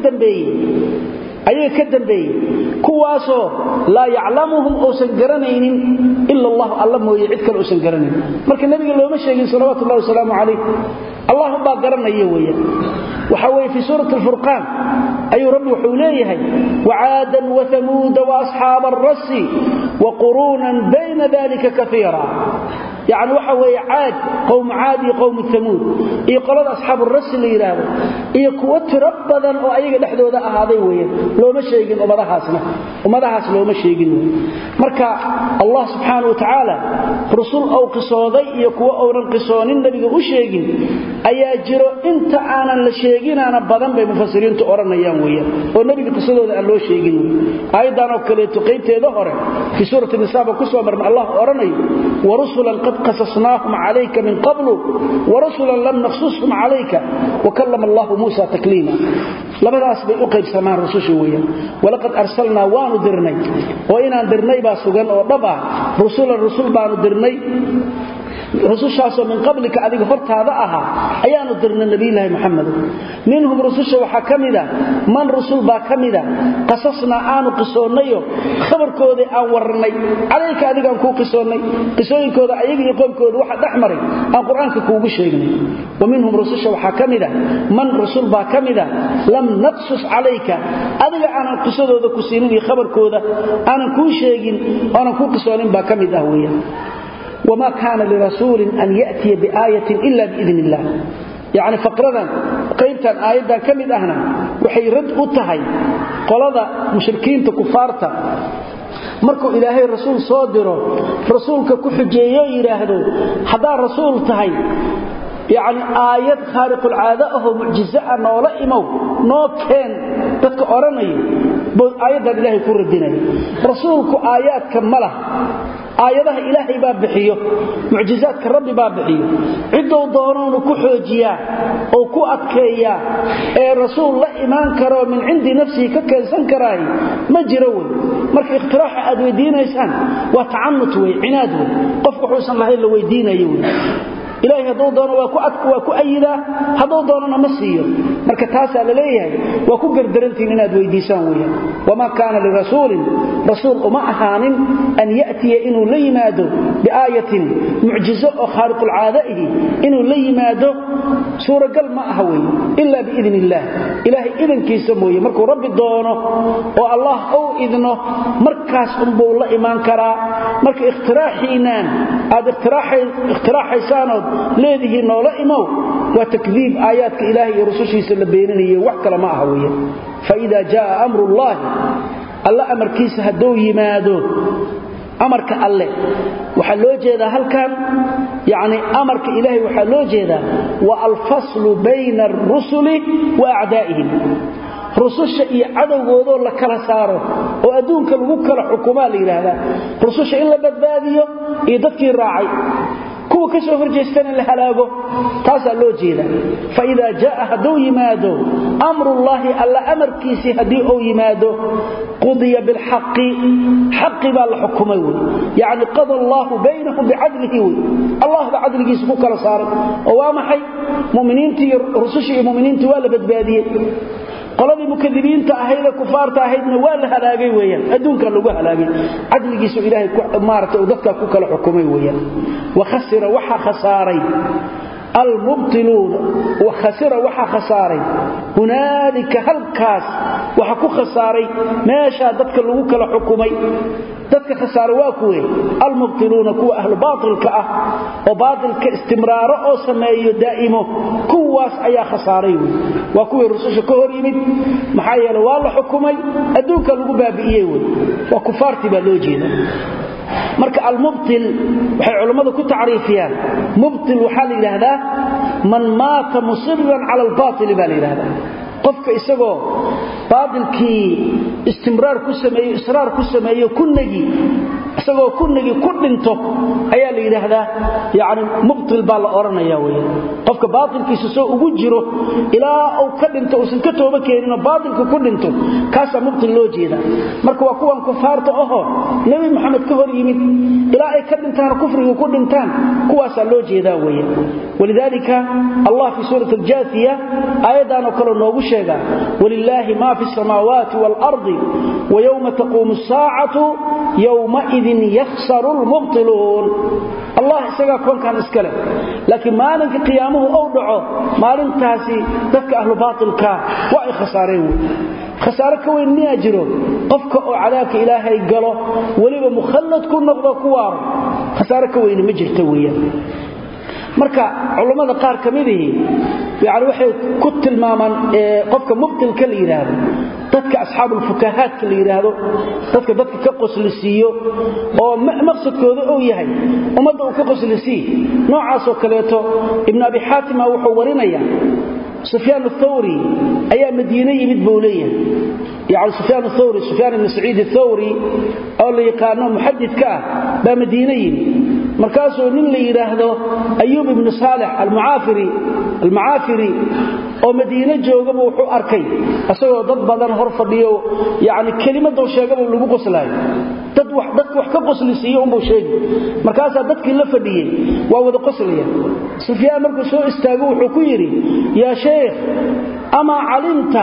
dambeeyay kuwaaso la yaclamuhum oo san garanaynin illa Allah alla mooyee cid kale oo san garanaynin marka nabiga looma sheegin salaatu Allah salaamu alayhi Allah ba garanaya weeyaan waxa way fi suurat al-furqan ay rabbi wuxuu leeyahay wa'aadan wa thamud wa ashab ar-rass wa qurunan bayna dhalika kathira يعني waxa way aad qowm aad iyo qowm thamud iyo qolada asxaab ar-rass la yiraahdo iyo kuwa tirab badan oo ayaga dhaxdooda ahaaday weeyaan looma sheegin umadahaas looma sheegin marka Allah subhanahu wa ta'ala rasul oo qisooday iyo kuwa ooran qisoonin nabiga u sheegin ayaa jiro inta aanan la sheegin ana badan bay mufassiriintu oranayaan weeyaan oo nabiga qisadooda aan loo sheegin aayadan oo kale qaybteeda hore fi suurat an-nisaa ku soo marna Allah oranayo wa rusulan قصصناهم عليك من قبل ورسلا لم نقصصهم عليك وكلم الله موسى تكليما لبداس بي او قيب سمان رسوشي ويا ولقد ارسلنا وانو درني وإنا درني با سغان او دبا رسول بانو درني رسوشاas min qablika adiga hortaada aha ayaanu dirnay nabiga Muhammad minhum rususha waxa kamida man rusul ba kamida qasasna aanu qisoonayo khabarkooda aan warnay alayka adiga aan ku qisoonay qisooyinkooda ayaga iyo qoomkooda waxa dhaxmaray aan quraanka kuugu sheegnay wa minhum rususha waxa kamida man rusul ba kamida lam naqsus alayka adiga aan qisadooda ku siinin iyo khabarkooda aan ku sheegin aan ku qisoonin ba kamida weeyaan وما كان لرسول أن يأتي بآية إلا بإذن الله يعني فقردا قيبتا آيادا كمد أهنا وحي رد أتهي قلدا مشركين تكفارتا markuu ilaahay rasuul soo diro rasuulka ku xujeeyo yiraahdo hadaa rasuul tahay يعني آيات خارق العادة أو معجزة نولا إمو نوكين تدك أراني آيات إلهي كور الديني رسولك آيات كمله آياتها إلهي باب بحيه معجزات كالرب باب بحيه عدو دورون كحوجيا أو كأكيا رسول الله إيمان كرو من عند نفسه ككنسان كراي ما جروي مرك اقتراح أدوي دينا يسان وتعنت وعناد قفك حوصا الله إلا ويدينا يوي إلهي هدو دونه وكو أيدا هدو دونه مسيو marka taas la leeyahay waa ku gardarantiin inaad weydiisaan weeyaan wama kana li rasuul uma ahaanin an yati inuu la yimaado biaayatin mu'jiza oo khariq al-aadaihi inuu la yimaado suuragal ma aha weey illa bi idnillah ilaahi idankiisa mooyee markuu rabbi doono oo Allah oo idno markaas unbuu la iman karaa marka ikhtiraaxiinaan aad ikhtiraaxaysan leedihi noola imow wa takdiib aayaadka ilaahi iyo rusushiisa la beeninayo wax kala ma aha weeye fa ida jaa amrullah alla amarkiisa haduu yimaado amarka alle waxa loo jeedaa halkan yaani amarka ilaahi waxa loo jeedaa wa al-faslu bayna ar-rusuli wa a'daa'ihim rususha iyo cadawgooda la kala saaro oo adduunka lagu kala xukumaa la yiraahdaa rususha in la badbaadiyo iyo dadkii raacay kuwa ka soo horjeestan la halaago taas loo jeeda fa ida jaa hadu yimaado amrullahi alla amarkiisi hadii oo yimaado qudiya bil haqqi bal hukumay yaani qada Allah baynahum bi'adlihi Allah bi'adlihi ku kala saaray oo waa maxay muuminiintii rusushii muuminiintii waa la badbaadiyay qoladii mukadibiinta ahayda kufaarta ahaydna waa la halaagay weeyaan adduunka lagu halaagay adligiisu ilaahay ku maartay oo dadka ku kala xukumay weeyaan wa khasira waxa khasaaray المبطلون وخسر وحا خساري هنالك هلكاس وحا كو خساري ماشا ددك لوو كلا حكومي ددك خسار waa kuwe المبطلون كو اهل باطل كا او باطل كاستمرار او سمeeyo دائمو كواس ayaa khasaaray waa kuwe rususha ka hor yimid maxaa yeelay waa la xukumay adduunka lagu baabi'iyay waa kufaarti ba loo jeedaa marka al-mubtil waxay culimadu ku taariifiyaan mubtil waxa la yiraahdaa man maata musirran ala al-batil ba la yiraahdaa qofka isagoo baatilkii istimraar ku sameeyo israar ku sameeyo kunnagi isagoo kunigi ku dhinto ayaa la yiraahdaa yaani mubtil baa la oranaya weey qofka baatilkiisa soo ugu jiro ilaa uu ka dhinto uu ka tooba keenin baatilku ku dhinto kaasa mubtil loo jeeda marka waa kuwan kufaarta oo nabi maxamed ka hor yimid ilaa ay ka dhintaan kufriga ku dhintaan kuwaas loo jeeda weey walidalika allah fi surah al-jathiyah ayadan oo kale noogu sheega walillahi ma fi samawati wal ardi wa yawma taqumu as-sa'atu yawma idhin yakhsaru al-mubtilun allah isaga koonkan iskale laakiin maalinka qiyaamahu oo dhaco maalintaasi dadka ahlu baatilka waa ay khasaareen khasaaro ka weyn ma jiro qofka oo cadaabka ilaahay galo waliba mukhallad ku noqdo ku waar khasaaro ka weyn ma jirto weeyaan marka culimada qaar kamidii yaani waxay ku tilmaamaan qofka mubtilka la yiraahdo dadka asxaabul fukahaat la yiraahdo dadka ka qoslisiyo oo maqsadkooda uu yahay umada uu ka qoslisiyo noocaas oo kaleeto ibn abi hatim wuxuu warinaya sufyaan ath-thawri ayaa madiina yimid bowleeya yaani sufyaan ibn sa'id ath-thawri oo la yaqaan muhaddithka ba madiina yimid markaasoo nin la yiraahdo ayub ibn salih al-mu'afiri oo madiina jooga wuxuu arkay asagoo dad badan hor fadhiyo yaani kelimada uu sheegay lagu qoslay dad wax ka qoslisiyo uu sheegay markaas dadkii la fadhiyay waa wada qoslaya sufyaan markuu soo istaago wuxuu ku yiri ya sheekh ama alimta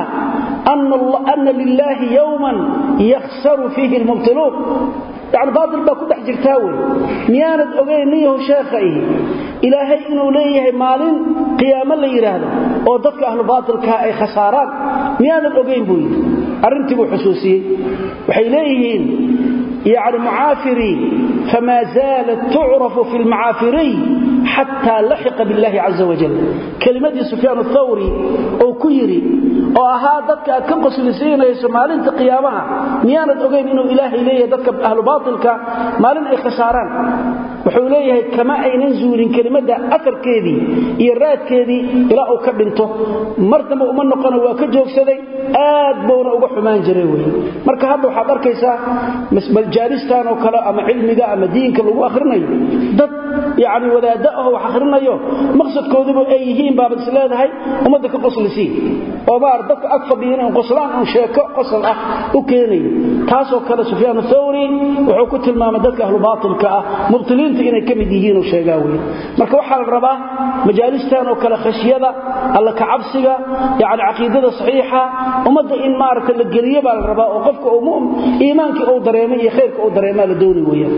anna lillahi yawman yakhsaru fihi al-mubtilun يعني باطل باكو دخ جرتاوي مياند اوغينيو شيخي الهي انو ليهي مالين قيامه لا يراهdo oo dadka ahlu baatilka ay khasaaraan miyaadan ogeyn buu arintii buu xusuusiyay waxay leeyihiin yaani mu'afiri fama zalat tu'rafu fi al-mu'afiri hatta lahiqa billahi azza wa jalla kalimadii sufyaan ath-thawri oo ku yiri oo ahaa dadka aad ka qoslisinayso maalinta qiyaamaha miyaanad ogeyn inuu ilaahay leeyahay dadka ahlu baatilka maalin ay khasaaraan wuxuu leeyahay kama aynan zuulin kalimada afarkeedii iyo raadkeedii ilaa uu ka dhinto martaba uma noqon waa ka joogsaday aad boona uga xumaan jiray weey marka hadda waxaad arkaysaa misbal jaaristaan oo kale ama cilmiga ama diinka lagu akhrinayo dad yaani wadaada ah wax akhrinayo maqsadkoodu ay yihiin baab isleedahay umada ka qoslisiin oo baar dadka ag fadhiyeen qoslaan oo sheeko qosl ah u keenay taas oo kale sufyaan ath-thawri wuxuu ku tilmaamay dadka ahlu baatilka ah mubtiliinta inay kamid yihiin oo sheegaaweey marka waxa la rabaa majaalistan oo kale khashiyada alla ka cabsiga yaani aqeedada saxiixa umada in maarta la galiyo baa la rabaa oo qofka uu iimaanka uu dareemay iyo khayrka uu dareemay la doonay weeyaan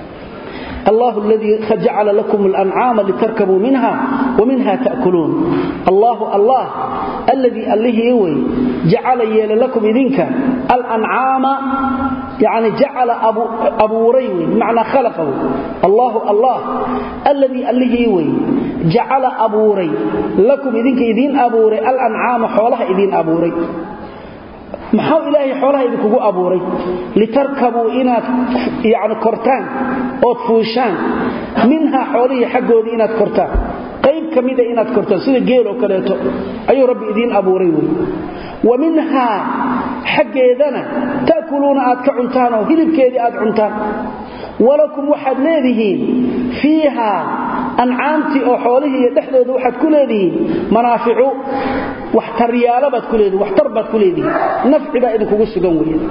الله الذي جعل لكم الأنعام لتركبوا منها ومنها تأكلون الله الذي يوي جعل لكم إذنك الأنعام يعني جعل أبو ريوي معنى خلقه الله الذي يوي جعل أبو ري لكم إذنك إذين أبو ري الأنعام حولها إذين أبو ري maxaa ilaahay xoolaha idinku abuuray litarkabu inaad yaani kortaan oo fuushaan minha xoolihi xagoodi inaad kortaan qayb kamida inaad kortaan sida geel oo kaleeto ayuu rabbi idin abuuray wa minha xageedana taakuluuna aad ka cuntaan oo hilibkeedii aad cuntaan walakum waxaad leedihiin fiiha ancaamti oo xoolihi dhexdooda waxaad ku leedihiin manaaficu wax taryaala baad ku leedihiin wax tarbaad ku leedihiin nafci baa idinku sugan weeyaan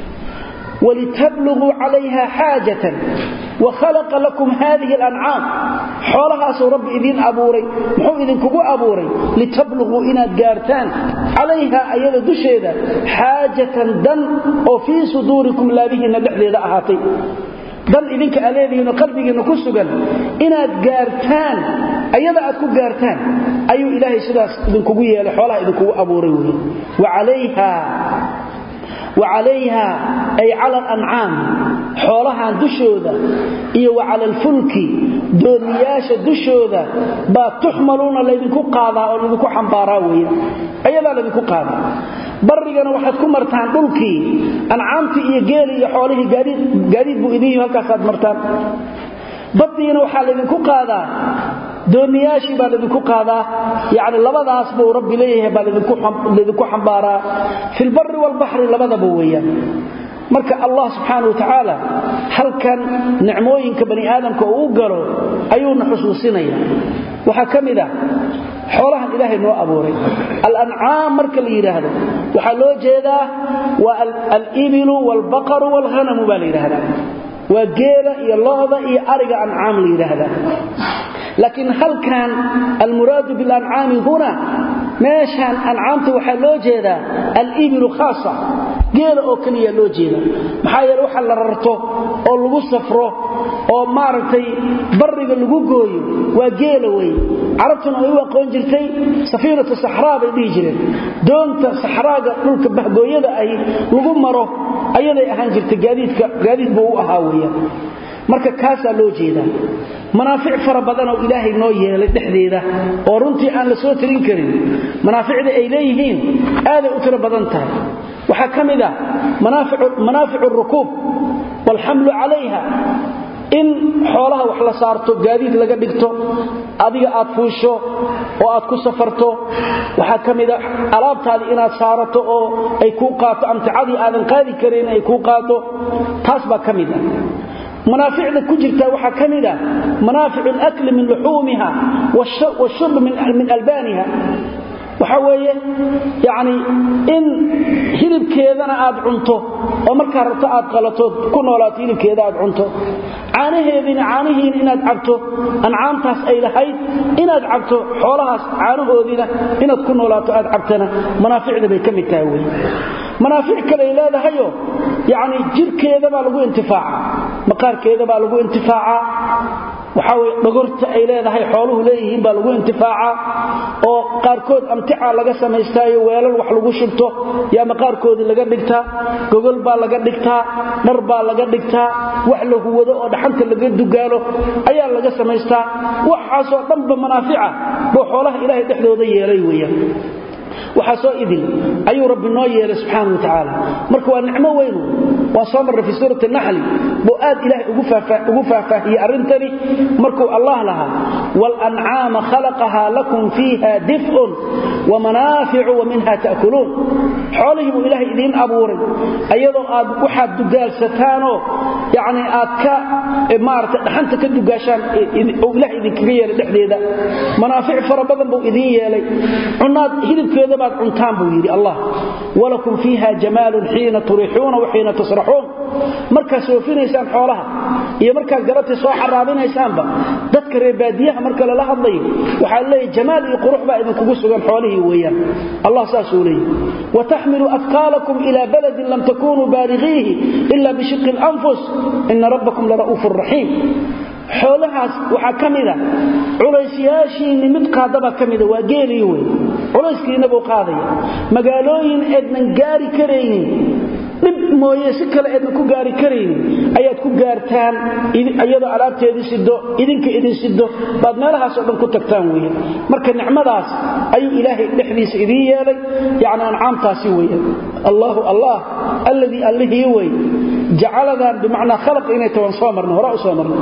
ولتبلغوا عليها حاجة وخلق لكم هذه الأنعام حولها سو رب إذين أبوري محو إذين كبو أبوري لتبلغوا إنا الجارتان عليها أيضا دشيدا حاجة دن وفي صدوركم لا بهن اللحظة ذا أهاتي دن إذنك أليذين قلبك نكسوغا إنا الجارتان أيضا أتكو جارتان أيو إلهي سلاس إذن كبوية لحولها إذن كبو أبوري وعليها أي على الأنعام حولها دشوذا وعلى الفلك دونياش دشوذا با تحملون لذنكو قاضا أو لذنكو حنباراوية أيضا لذنكو قاضا برغنا waxaad ku martaan dhulkii ancaamti iyo geeli iyo xoolahi gaadiid buu idin halka saad martaan baddiina waxa la idinku qaadaa dooniyaashi baa idinku qaadaa yaani labadaas buu rabbi leeyahay baa idinku xambaaraa fil barri wal bahri labadaba weeyaan marka Allah subhanahu wa ta'ala halkan nicmooyinka bani aadamka uu galo ayuu xusuusinaya waxa kamida xoolaha ilaahay noo abuuray al-an'am marka la yiraahdo waxa loo jeedaa waa al-ibilu wal-baqaru wal-ghanam baa la yiraahdaa waa geela iyo looda iyo ariga an'am la yiraahdaa laakiin halkan al-murad bil an'am huna meeshan an'amta waxa loo jeedaa al-ibilu khaasa geela oo kaliya loo jeeda maxaa yeelay waxa la rarto oo lagu safro oo maartay bariga lagu gooyo waa geela way carabtuna ay u aqoon jirtay safiinatu sahraa bay dhigi jireen doonta sahraaga dhulka bahgooyada ay lagu maro ayaday ahaan jirtay gaadiid buu u ahaa weeyaan marka kaasa loo jeeda manaafic fara badan oo ilaahay noo yeelay dhexdeeda oo runtii aan la soo tirin karin manaaficda ay leeyihiin aad u tiro badan tahay waxa kamida manaafic ar-rukub wal hamlu alayha in xoolaha wax la saarto gaadiid laga dhigto adiga aad fuusho oo aad ku safarto waxa kamida alaabtaada inaad saarato oo ay ku qaato amtacadi aadan qaadi karin ay ku qaato taas ba kamida منافعنا كجرتا waxa kamida منافع الاكل من لحومها والشرب من البانها waxa weeye yaani in hilibkeedana aad cunto oo marka rabto aad qalato ku noolaato hilibkeeda aad cunto caanahiin inaad cabto ancaamtaas ay lahayd inaad cabto xoolahaas caanahoodina inaad ku noolaato aad cabtana manaaficda bay kamid tahay weey manaafic kale leedahayo yaani jirkeeda baa lagu intifaaca maqaarkeeda baa lagu intifaaca waxa way dhogorta ay leedahay xooluhu leeyihiin baa lagu intifaaca oo qaarkood amtica laga sameystaayo weelal wax lagu shubto yaa maqaarkoodi laga dhigtaa gogol baa laga dhigtaa dhar baa laga dhigtaa wax lagu wado oo dhaxanta laga dugaalo ayaa laga sameystaa waxaas oo dhanba manaafica boo xoolaha ilaahay dhexdooda yeelay weeyaan waxa soo idil ayuu rabbi noo yeelay subhanahu wa ta'ala marka waa nicmo weyn waa soo mar fi suurat an-nahl boo aad ilaahay ugu faahfaahiye arintani markuu Allah laha wal an'ama khalaqaha lakum fiha dif'un wa manafi'u wa minha ta'kulun xoolihi buu ilaahay idin abuuray ayadoo aad waxa dugaalsataano yaani aad ka maarta dhaxanta ka dugaashaan oo ilaahay idin kaga yeelay dhexdeeda manaafic fara badan buu idin yeelay cunaad hilibkeeda baad cuntaan buu yiri Allah walakum fiha jamalun hina turihuna wa hina tasrahun marka soo fiinaysaan xoolaha iyo marka garabta soo xaraabinaysaanba dadka reer baadiyaha marka la hadlayo waxa leeyahay jamaal iyo qurux baa idin kugu sugan xoolihii weeyaan Allah saasuu leeyahay wa tahmilu afqalakum ila baladin lam takunu balighihi illa bi shiqqi al-anfus inna rabbakum la ra'ufur rahim xoolahaas waxa kamida culaysiyaashiin mid qaadaba kamida waa geeliyo way culayskiina buu qaadaya magaalooyin eednan gaari kareynin dib mooyee si kale eednan ku gaari kareynin ayaad ku gaartaan iyadoo alaabteedii sido idinka idin sido baad meelahaas oo dhan ku tagtaan weeye marka nicmadaas ayuu ilaahay dhexdiisa idin yeelay yaani ancaamtaasi weeye Allah alladhi way jacaladan bimaana khalaq inay toban soo marno hore u soo marno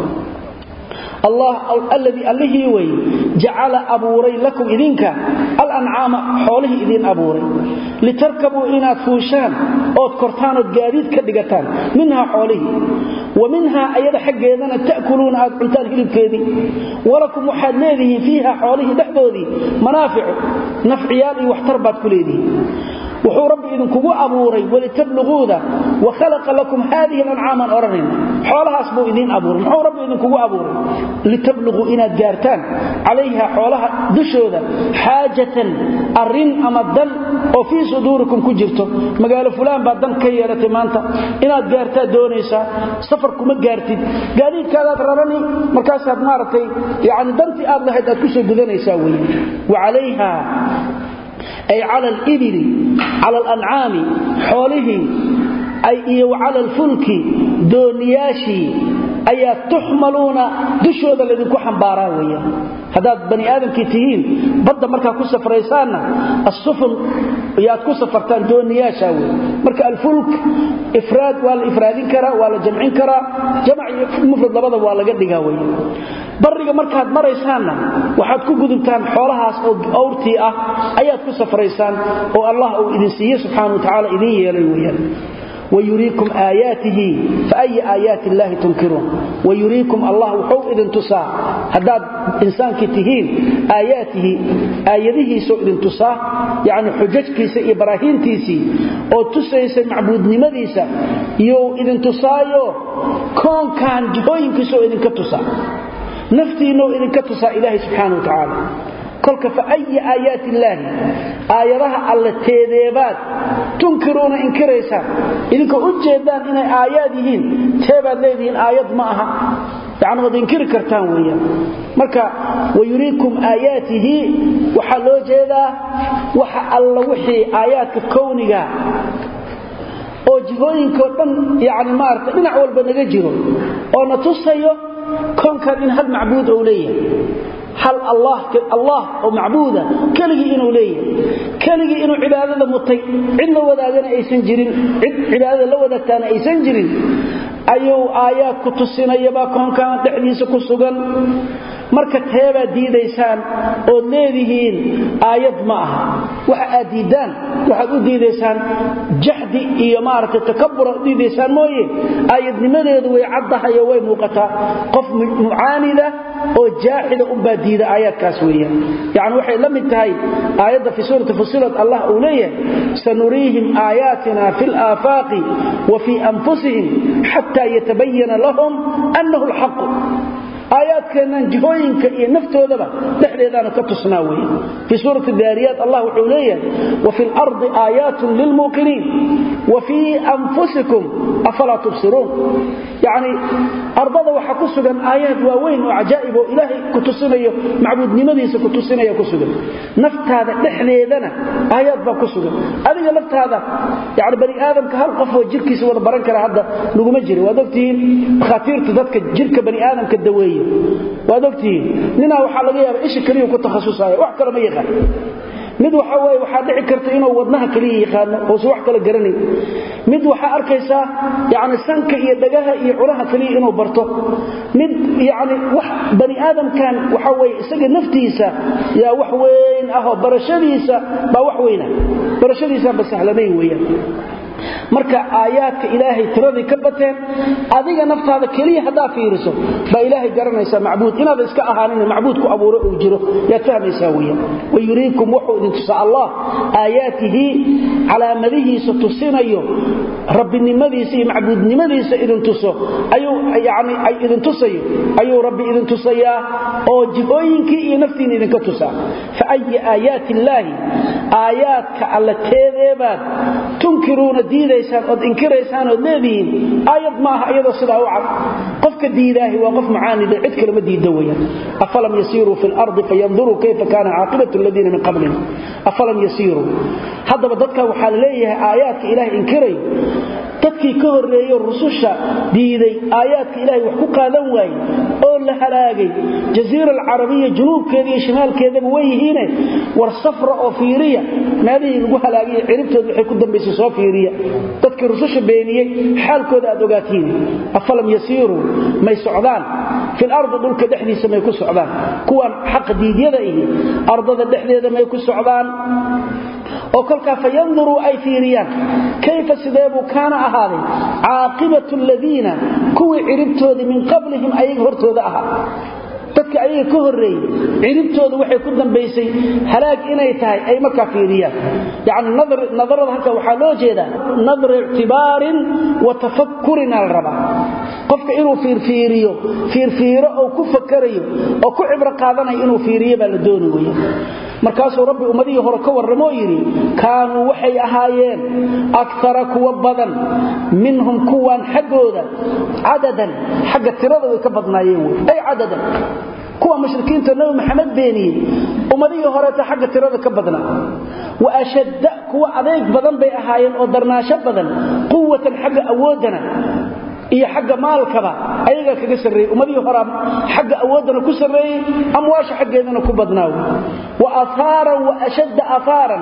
الله الذي وي جعل أبوري لكم إذنك الأنعام حوله إذن أبوري لتركبوا إنا فوشان أو تكرتان وتقاريد كدقتان منها حوله ومنها أيضا حق إذن تأكلون عنتان هلب كذي ولكم واحد لذه فيها حوله دحبوذي منافع نفعيالي واحتربات كل ذي وحو ربي إذن كبو أبوري ولتبلغوا ذا وخلق لكم هذه الأنعام أرهن حولها اسمه إذن أبوري وحو ربي إذن كبو أبوري لتبلغوا إنا الجارتان عليها حولها دشو ذا حاجة الرن أما الدن وفي صدوركم كجرتم مقال فلان بعد دن كيرة مانتا إنا الجارتان دونيسا سفركم الجارتين قالي كذا تراني مركاسة مارتي يعني دنتي آب لهيدا كسو بذنيسا وعليها أي على الإبل على الأنعام حوله أي وعلى الفلك دونياشي أي تحملون دشوذا الذي كحن باراوية هذا بني آدم كتيين بدأ مركا كسف ريسانا السفن ياد كسف فرتان دونياشاوي مركا الفلك إفراد والإفرادين كرا ولا جمعين كرا جمع مفرد لبضا ولا قدقاوي bariga markaad maraysaana waxaad ku gudubtaan xoolahaas oo awrtii ah ayaad ku safraysaan oo Allah uu idin siiyay subhanahu wa ta'ala idin yeelay weeyaan ويريكم آياته فأي آيات الله تنكرون ويريكم الله وحو إذن تسا هذا إنسان كتهين آياته آياته سوء إذن تسا يعني حجج كيسا إبراهيم تيسي أو تسا يسا معبود نمديسا يو إذن تسا يو كون كان جهوين كيسو إذن كتسا نفتي إنه إذن كتسا إلهي سبحانه وتعالى كلك فأي آيات الله آياتها على التيديبات تنكرون إنكريسا إذنك أجيدان إن آياتهين تيبات ليدهين آيات معها يعني قد إنكر كرتان ويا مركا ويريكم آياته وحلو جيدا وحالله وحي آيات كونها oo jihooyinka dhan yaani maarta dhinac walba naga jiro oo na tusayo koonkan in hal macbuud oo leeyahay hal Allah oo macbuuda kaligi inuu leeyahay kaligi inuu cibaadada mutay cidna wadaagana aysan jirin cid cibaadada la wadaagtaana aysan jirin ayuu aayaad ku tusinaya ba koonkan dhexdiisa ku sugan marka teeba diidaysaan oo leedihiin aayad ma aha waxa aad diidaan waxa u diidaysaan jahdi iyo maarta takabbur diidaysaan mooye aayadnimadeedu way caddahay way muuqataa qof mucaanida oo jaahida u baadiida aayadkaas weeyaan yaani waxay la mid tahay aayada fi suurati fusilat Allah uu leeyahay sanurihim ayatina fil afaqi wa fi anfusihim hatta yatabayyana lahum annahu al-haqq آيات كأنن جهوينك إيه نفتو ذبا دحليدان كتصناوي في سورة الذاريات الله وحوليه وفي الأرض آيات للموقنين وفي أنفسكم أفلا تبصرون يعني أرضا وحكسوغا آيات واوين وعجائب إلهي كتصنيه معبود نمديس كتصنيه كسوغا نفت هذا دحليدان آيات باكسوغا هذا نفت هذا يعني بني آدم كهالقف وجيركي سوى برنكر هذا لغو مجري ودكتين خطير تذاتك جيرك بني آدم كالدوي وادogtiin nina waxa laga yaabaa ish kaliya ku takhasusaya wax kale ma yaqaan mid waxa way waxa dhici karta inuu wadnaha kaliya yaqaan oo wax kale garanay mid waxa arkaysa yaani sanka iyo dhagaha iyo culaha kaliya inuu barto mid yaani wax bani aadam kan waxa way isaga naftiisa yaa wax weyn ah oo barashadiisa ba wax weyna barashadiisa ba sahlanay weeyaan marka aayaadka ilaahay tiradii ka bateen adiga naftaada kaliya hadaa fiiriso ba ilaahay garanaysa macbuud inaad iska ahaanin macbuud ku abuuro oo jiro yaa fahmaysaa weeyaan wayuriikum wuxuu tusa Allah aayaatihi calaamadihiisa tusinayo rabbinimadiisa iyo macbuudnimadiisa idin tuso ayuu yaani ay idin tusayo ayuu rabbi idin tusayaa oo jihooyinkii iyo naftiina idin ka tusaa fa ay aayaati illaahi aayaadka alla teedeebaad tunkiruuna diidaysaan oo inkiraysaan oo leedihiin aayad ma aha iyadoo sidaa u cad qofka diidaahi waa qof mucaanid cid kale ma diido weeyaan afalam yasiru fil ardi fayanzuru kayfa kana aaqibatu alladina min qablihim afalam yasiru hadaba dadka waxa leeyahay aayaadka ilaahay inkiray dadkii ka horeeyay rususha diiday aayaadka ilaahay wax ku qaadan waayay oo la halaagay jasiira al-arabiyya junubkeeda iyo shimaalkeeda way yihiin war safra oo fiiriya meelihii lagu halaagay ciribtooda waxay ku dambeysay soo fiiriya dadkii rususha beeniyay xaalkooda aad ogaatiin afalam yasiru may socdaan fil ardi dhulka dhexdiisa may ku socdaan kuwan xaq diidiyada iyo ardada dhexdeeda may ku socdaan oo kolka fayanzuru ay fiiriyaan kayfa sideebu kana ahaaday aaqibatu alladina kuwi ciribtooda min qablihim ay hortooda aha dadka ay ka horeeyay ciribtooda waxay ku dambeysay halaag inay tahay ay marka fiiriyaan yaani nadarada halka waxa loo jeedaa nadar i'tibaarin wa tafakkurin al-raba qofka inuu fiiriyo oo ku fakarayo oo ku cibro qaadanayo inuu fiiriyo baa la doonayo markaasuu rabbi ummadii hore ka warramo yiri kaanu waxay ahaayeen akthara kuwa badan minhum kuwan xagooda adadan xagga tirada way ka badnaayeen ay adadan kuwa mushrikiinta nabi maxamed beeniyay ummadii hore ta xagga tirada ka badna wa ashadda kuwa adeeg badan bay ahaayeen oo darnaasho badan quwwatan xagga awoodana iyo xagga maalkaba ayaga kaga sareeyay ummadii hore xagga awoodana ku sareeyay amwaasha xaggeedana ku badnaaw wa athaaran wa ashadda athaaran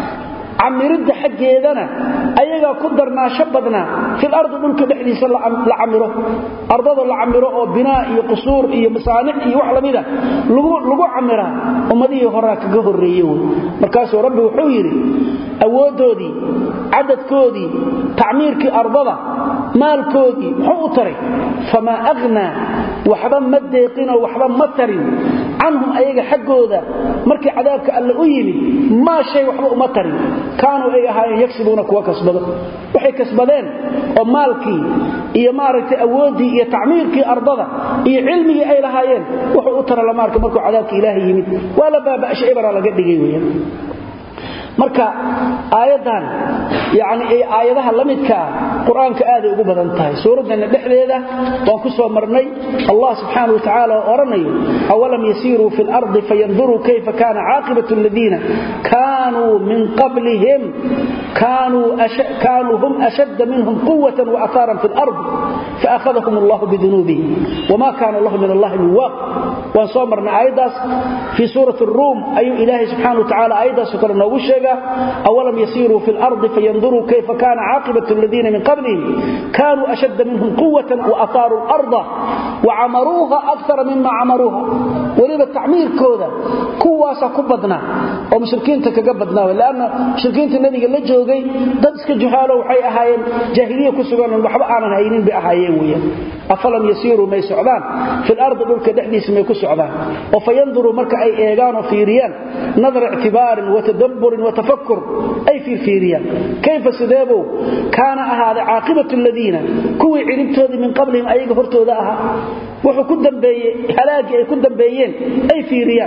amirida xaggeedana ayaga ku darnaasho badna fil ardi dhulka dhexdiisa la amiro ardada la amiro oo binaa iyo qusuur iyo masaanic iyo wax lamida lagu amira ummadii hore kaga horeeyay markaas rabbi wuxuu yiri awoodoodii عددكودي تعميرك أرضنا مالكودي محو تري فما أغنى وحبا مديقين وحبا مترين عنهم أيها حقوذا مركي عذابك ألا أيمي ما شيء وحبا مترين كانوا أيها يكسبونك وكسبضوا وحي كسبدين ومالكي إيا مارك أودي إيا تعميرك أرضنا إيا علمي أي لهايين وحو أترى لمارك مركو عذابك إلهي يمي ولا باب أشعبر على قد قيوية marka aayadan yaani ay aayadaha lamidka quraanka aad ugu badan tahay suuradan dhexdeeda waan ku soo marnay Allah subhanahu wa ta'ala oranayo awalam yasiru fil ardi fayanzuru kayfa kana aaqibatu alladhina kanu min qablihim kanu hum ashad minhum quwwatan wa atharan fil ardi فاخذهم الله بذنوبهم وما كان الله من الله من واق وصمرنا ايضا في سوره الروم اي اله سبحانه وتعالى ايضا سكرنا وشيغا أولم يسيروا في الأرض فينظروا كيف كان عاقبة الذين من قبلهم كانوا أشد منهم قوة وأثاروا الأرض وعمروها أكثر مما عمروها ولذا التعمير كوذا كواسا كبضنا ومشركين تكبضنا لأن مشركين النبي قال لجوغي ددسك جهاله وحي أهايين جاهلية كسوغان وحبا آنا هايين بأهايين ويا أفلم يسيروا ما يسعدان في الأرض دولك دحديس ما يكسعدان وفينظروا مركا أي إيغان وفي ريان نظر اعتبار وتدبر وتفكر أي في الفيريا كيف سدابوا كان هذا عاقبة الذين كوي عربتوا من قبلهم أي قفرتوا ذاها وحو كدن هلاقي أي كدن بيين أي فيريا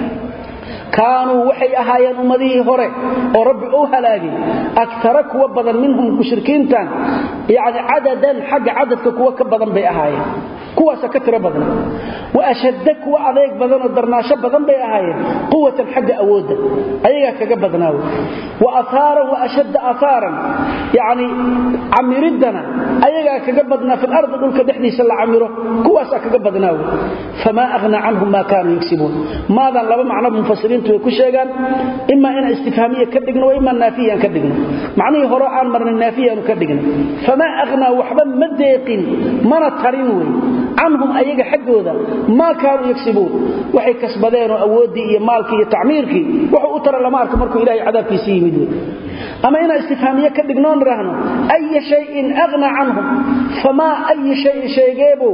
كانوا وحي أهايان أمديه هوري ورب هلاقي أكثر كوا بدن منهم مشركين تان يعني عددا حق عددك كوا كبدن بي أهايان كوا سكتر بدن وأشدك وعليك بدن الدرناشة بدن بي أهايان قوة حق أودا أيها كبدناه وأثارا وأشد أثارا يعني عمردنا أيها كبدنا في الأرض دولك دحني سلا عمره كوا سكبدناه فما أغنى عنهم ما كانوا يكسبون ماذا لما معنى منفصلين way ku sheegan imma in istifhaamiye ka dhigno imma naafiyan ka dhigno macnaheedu hore aan marna naafiyan ka dhigno fama aghna waxba madeeqin mana tarin way anhum ayaga xaqooda ma kaanu yaksibuun waxay kasbadeen oo awoodii iyo maalkii iyo tacmiirkii wuxuu u tara lama arko markuu ilaahay cadaabkiisa yimid ama in istifhaamiye ka dhigno raahno ay shay'in aghna anhum fama ay shay'in shaygeebo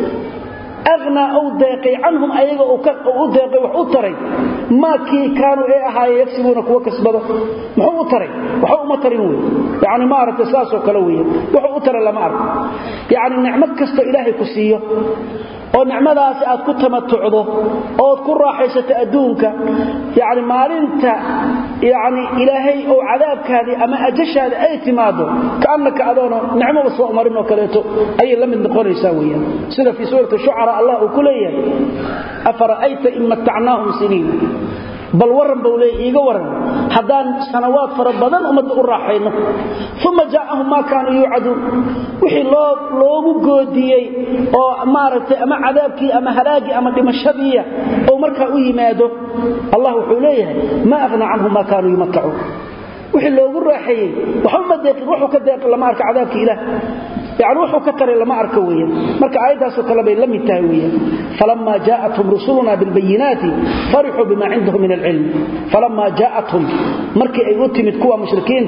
أغنى أو داقي عنهم أيها أو داقي وحو تري ما كي كانوا أهاي يكسبونك وكسبه وحو تري وحو ما تريوه يعني ما أردت أساسه كلوية وحو تري لما أردت يعني نعمك كست إلهي كسيه oo nicmadaasi aad ku tamattucdo oo ku raaxaysato adduunka yaani maalinta yaani ilaahay oo cadaabkaadi ama ajashaada ay timaado kaanaka adoona nicmo soo marin oo kaleeto ay la mid noqonaysaa weeyaan sida fi suurata shu'ara Allah uu ku leeyahay afara'ayta in mata'nahum sinin bal waran bawlay iiga waran hadaan sanawaad fara badan umada u raaxayno thumma jaa'ahum ma kaanu yu'adun wixii loogu goodiyay oo maaragtay ama cadaabkii ama halaagi ama dhimashadii oo marka u yimaado Allah wuxuu leeyahay ma aghna anhum ma kaanu yumatta'un wixii loogu raaxayay wuxuu ma deeqin wuxuu ka deeq lama arka cadaabkii ilaah يعني وحو كتر لما أركوية مركا آيداس وكلبين لم يتهوية فلما جاءتهم رسولنا بالبينات فرحوا بما عندهم من العلم فلما جاءتهم مركا أي أتمت كوا مشركين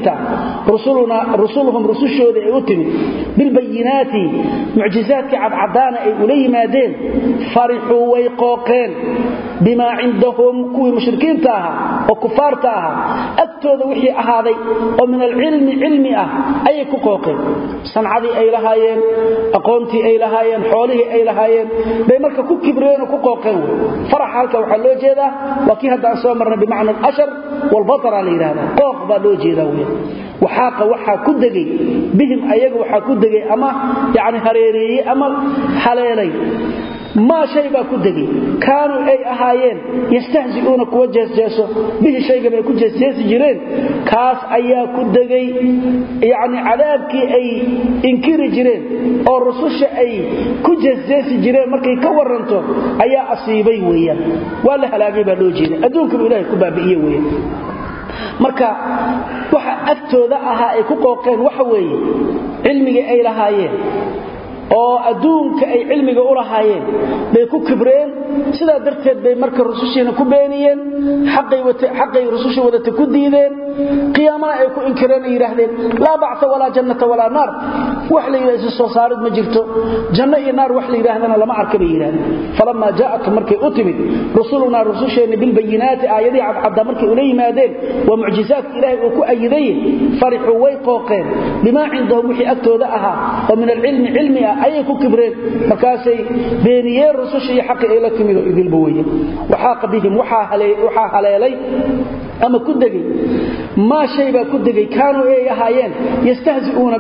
رسولهم رسول شهود أي أتمت بالبينات معجزات عدانا أي أولي مادين فرحوا ويقوقين بما عندهم كوا مشركين تاها وكفار تاها أكتوذ وحي أهاذي ومن العلم علمي أي كوقين صنعذي أي lahaayeen aqoontii ay lahaayeen xoolihii ay lahaayeen bay marka ku kibreen oo ku qooqeen farax halka waxa loo jeedaa waqti hadda soo marna bimaana al-ashar wal batara leeyraada qooq ba loo jeedaa waxa ku dagay bihim ayaga waxa ku dagay ama yaani hareeriyay ama haleelay ما شيء باكو دغي كانوا اي اهايين يستهزئون كوجهسو به شيء باكو جهسيس جيرين كاس ايا كو دغي يعني عذابكي اي انكري جيرين او رسوش اي كو جهسيس جيرين markay ka waranto ayaa asiibay weeyaan wala halaagay ba loo jeeday adduunka ilaahay ku baabi'iyay weeyaan marka waxa agtooda ahaa ay ku qooqeen waxa weeye cilmiga ay lahaayeen oo adduunka ay cilmiga u lahaayeen bay ku kibreen sida darteed bay marka rusushiina ku beeniyeen xaqay rusushi wadata ku diideen qiyaamada ay ku inkireen yiraahdeen la ba'sa wala jannata wala nar wax la yiraahdo soo saarid ma jirto janna iyo naar wax la yiraahdana lama arkay yiraahdeen falamma jaa'at markay u timid rusuluna rususheena bil bayinaati aayadi cad markay u leeyimaadeen wa mu'jizaat ilaahi oo ku ayiday farihu way qooqeen bima indahum wixii agtooda ahaa oo min ilmi ilmi ay ku kibreen markaasay beeniyeen rusushii xaqi ay la timid oo idil bawiyeen waxa qabihim waxa haleelay ama ku dagay ma shay ba ku dagay kaanu ay ahaayeen yastahzi'una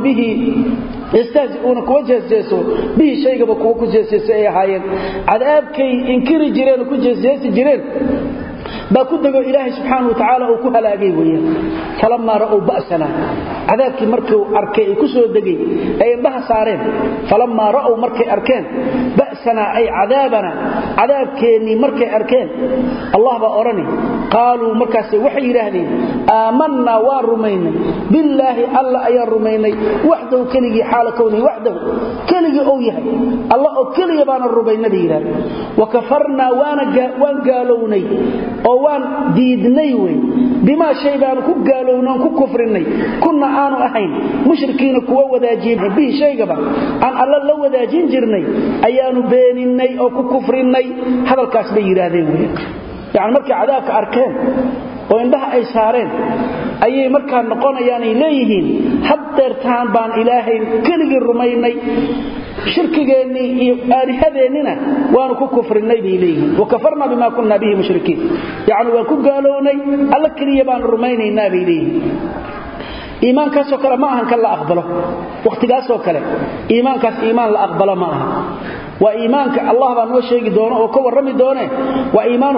kuwa jeesjeeso bihi shaygaba kuwa ku jeesjeeso ay ahaayeen cadaabkay inkiri jireen ku jeesjeesi jireen ba ku dago ilaahay subhanahu wa ta'ala oo ku halaagay weeyaan falamma ra'u ba'sana cadaabkii markuu arkay ku soo dagay ay indhaha saareen falamma ra'u markay arkeen ba'sana ay cadaabkeeni markay arkeen Allah ba orani qaalu markaas waxay yiraahdeen aamanna wa rumaynay billahi alla ayaa rumaynay wahdahu kaligi xaalakowni wahdahu kaligi oo yahay Allah oo kaliya baan rumaynay yiraahdeen wa kafarna waan gaalownay oo waan diidnay way bima shay baan ku gaalownaa ku kufrinay kuna aanu ahayn mushrikiina kuwa wadaajiyay bi shaygaba aan alla la wadaajin jirnay ayaanu beeninay oo ku kufrinay hadalkaas bay yiraahdeen way yaani markay cadaabka arkeen oo indhaha ay saareen ayay markaa noqonayaan ay leeyihiin haddeertaan baan ilaahay kaligi rumaynay shirkigeeni iyo aalihadeennina waanu ku kufrinay biilayhi wa kafarna bima kunna bihi mushrikiin yaani waan ku gaalownay alla kaliya baan rumaynaynaa biilayhi iimaankaas oo kale ma ahan kala aqbalo waqtigaas oo kale iimaankaas iimaan la aqbalo ma aha wa iimaanka Allah baa noo sheegi doono oo ka warrami doone wa iimaanu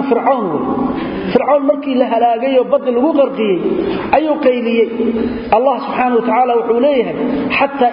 fir'aun markii la halaagay oo bad lagu qarqiyay ayuu qayliyay Allah subhanahu wa ta'ala wuxuu leeyahay hatta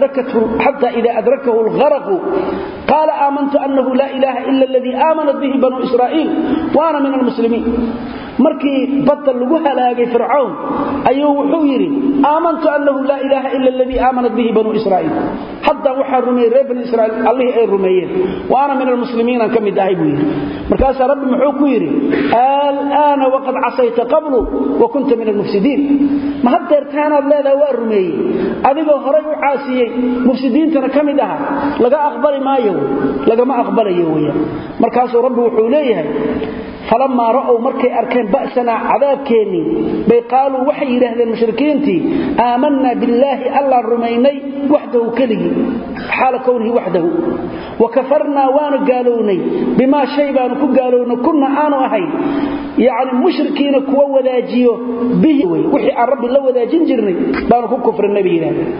idha adrakahu al-gharq qala amantu annahu la ilaha illa alladhi amanat bihi banu israa'il wa ana min al-muslimin markii bad lagu halaagay fir'aun ayuu wuxuu yiri amantu annahu la ilaha illa alladhi amanat bihi banu israa'il hatta waxa rumay reer banu israa'il Allah ay rumeeyeen wa ana min al-muslimin kamid ahay buu yiri markaas rabbi muxuu ku yiri الآن وقد عصيت قبل وكنت من المفسدين ما هدرتان الله waa rumeeyay adigoo horay u caasiyay mufsidiintana kamid aha laga aqbali maayo laga ma aqbalayo weeyaa markaas rabbi wuxuu leeyahay فلما رأوا مركي أركان بأسنا عذابكيني بيقالوا وحي يرهد المشركينتي آمنا بالله الله الرميني وحده كله حال كونه وحده وكفرنا قالوني بما شيبان قالونا كنا آنوا أهي يعني مشركين كوا وذاجيو به وحي الرب الله وذاجين جرني بانكو كفر النبي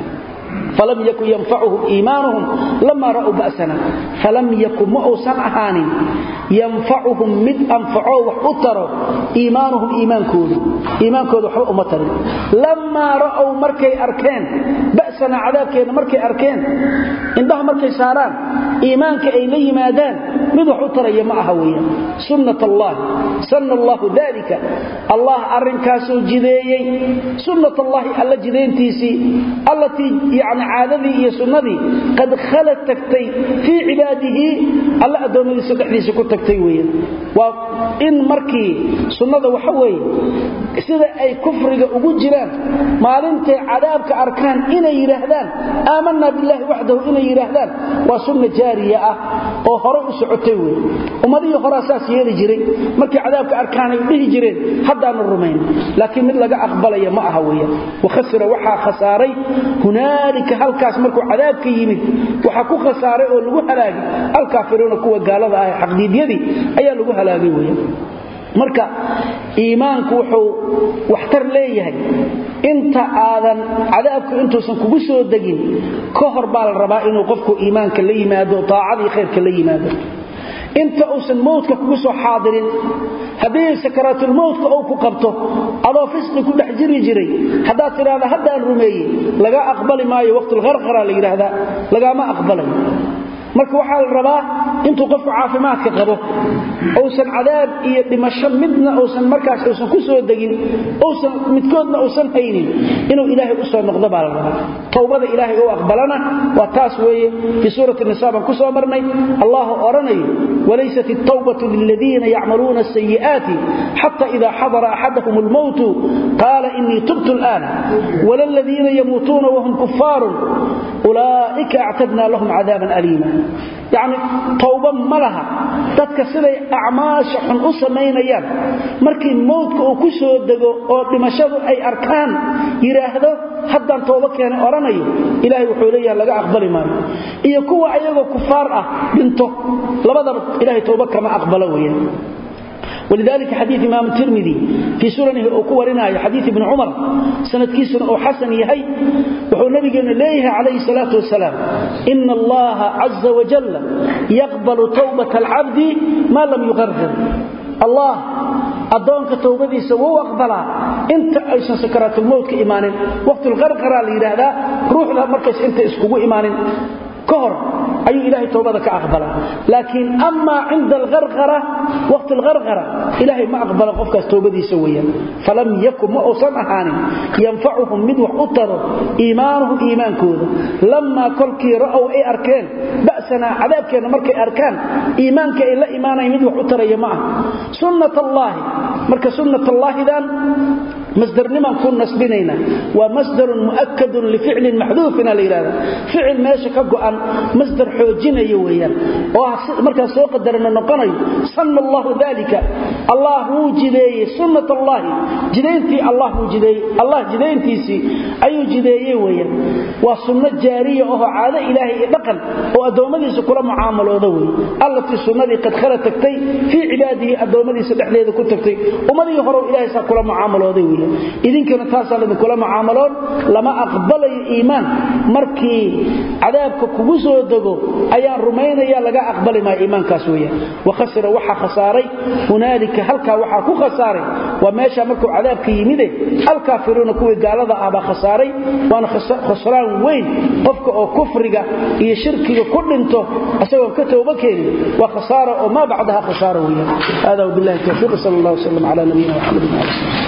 فلم يكن ينفعهم إيمانهم لما رأوا بأسنا فلم يكن مؤسن أهاني ينفعهم مد أنفعوا وحطروا إيمانهم إيمان كود وحبوا مطر لما رأوا مركي أركان بأسنا عذابك مركي أركان عندها مركي ساران إيمانك إليه مادان مد وحطر يمعها ويا سنة الله سنة الله ذلك الله أرنكاسو جديي سنة الله ألا جدين تيسي التي يعني عادتي هي سنتي قد خلت تكتي في عباده الله أدومي سدحديس ku tagtay weeyaan waa in markii sunnada waxa weey sida ay kufriga ugu jiraan maalinta cadaabka arkaan inay yiraahdaan aamanna billahi wahdahu inay yiraahdaan waa sunna jaariya ah oo hore u socotay weey umadii hore asaas yeeli jiray markii cadaabka arkaan ay dhihi jireen haddaan rumayn laakiin mid laga aqbalaya ma aha weeyaan wa khasira waxa khasaaray hunaalika halkaas markuu cadaabka yimid waxa ku khasaaray oo lagu halaagay alkaafiruuna kuwa gaalada ah xaqdiidiyadii ayaa lagu halaagay weeyaan marka iimaanku wuxuu waxtar leeyahay inta aadan cadaabku intuusan kugu soo dagin ka hor baa la rabaa inuu qofku iimaanka la yimaado taacadii khayrka la yimaado inta uusan mawdka kugu soo xaadirin hadii sakaratul mawdka uu ku qabto adoo fisqi ku dhex jiray hadaa tiraada hadaan rumeeyay laga aqbali maayo waqtul gharqara la yiraahdaa laga ma aqbalay marka waxa la rabaa intuu qofku caafimaadka qabo uusan cadaab iyo dhimasho midna uusan markaas uusan ku soo degin uusan midkoodna uusan haynin inuu ilaahay u soo noqdo baa la rabaa tawbada ilaahay oo aqbalana waa taas weeye fi suurati an-nisaa ban ku soo marnay allah oranayo walaysat at-tawbatu lil ladina ya'maluna as-sayyi'ati hatta idha hadara ahaduhum al-maut qala inni tubtu al-ana wal ladina yamutuna wa hum kuffar ulaika a'tadna lahum 'adaban alima يعني توبه ملها dadka siday acmaasha xun u sameeyaan markii moodka uu ku soo dago oo dhimashadu ay arkaan yiraahdo haddaan tooba keenay oranayo ilaahay wuxuu leeyahay laga aqbali maayo iyo kuwa ayagoo kufaar ah dhinto labadaba ilaahay tooba kama aqbalo weeyaan ولذلك حديث إمام الترمذي في سننه أكورنا حديث ابن عمر سنة كيسن أو حسن يهي وحو النبي قلنا ليه عليه الصلاة والسلام إن الله عز وجل يقبل توبة العبد ما لم يغرغر الله أدونك توبتي سووا أقبلها انت أيضا سكرات الموت كإيمان وقت الغرغرة لهذا روح لها مركز انت اسكبوا إيمان كهر أي إلهي توبتك أقبله لكن أما عند الغرغرة وقت الغرغرة إلهي ما أقبل قفك توبتي سويا فلم يكن مؤسن أحاني ينفعهم مدوح أطره إيمانه إيمان كوذا لما كلكي رأوا أي أركان بأسنا عذابك مركي أركان إيمانك إلا إيمانه مدوح أطره يمعه سنة الله مركي سنة الله ذان مصدر لما نكون نسبينينا ومصدر مؤكد لفعل محذوفنا لإرادة فعل ما يشكق أن مصدر حوجنا يويا ومركز سوق الدرنا نقني صلى الله ذلك الله جدي سنة الله جدينتي الله جدي الله جدينتي سي أي جدي يويا وسنة جارية وهو عادة إلهي دقن وأدومدي سكرة معاملة ذوي التي سنة قد خلت تكتي في عباده أدومدي سبح لي ذو كنتكتي وماذا يخرج إلهي سكرة معاملة ذوي إذن كانت تاسع لذلك معاملون لما أقبل إيمان مركي عذابك كبسو دقو أيان رمين يا لقى أقبل ما إيمان كاسوية وخسر وحا خساري هنالك هلكا وحا كو خساري وماشا مركو عذابك يميدي الكافرون كوي قال هذا أبا خساري وانا خسران وين قفك أو كفرك إيا شركك كل انتو أسوأ كتوبكين وخسارة وما بعدها خسارة ويا هذا وبالله التوفيق صلى الله عليه وسلم على نبينا محمد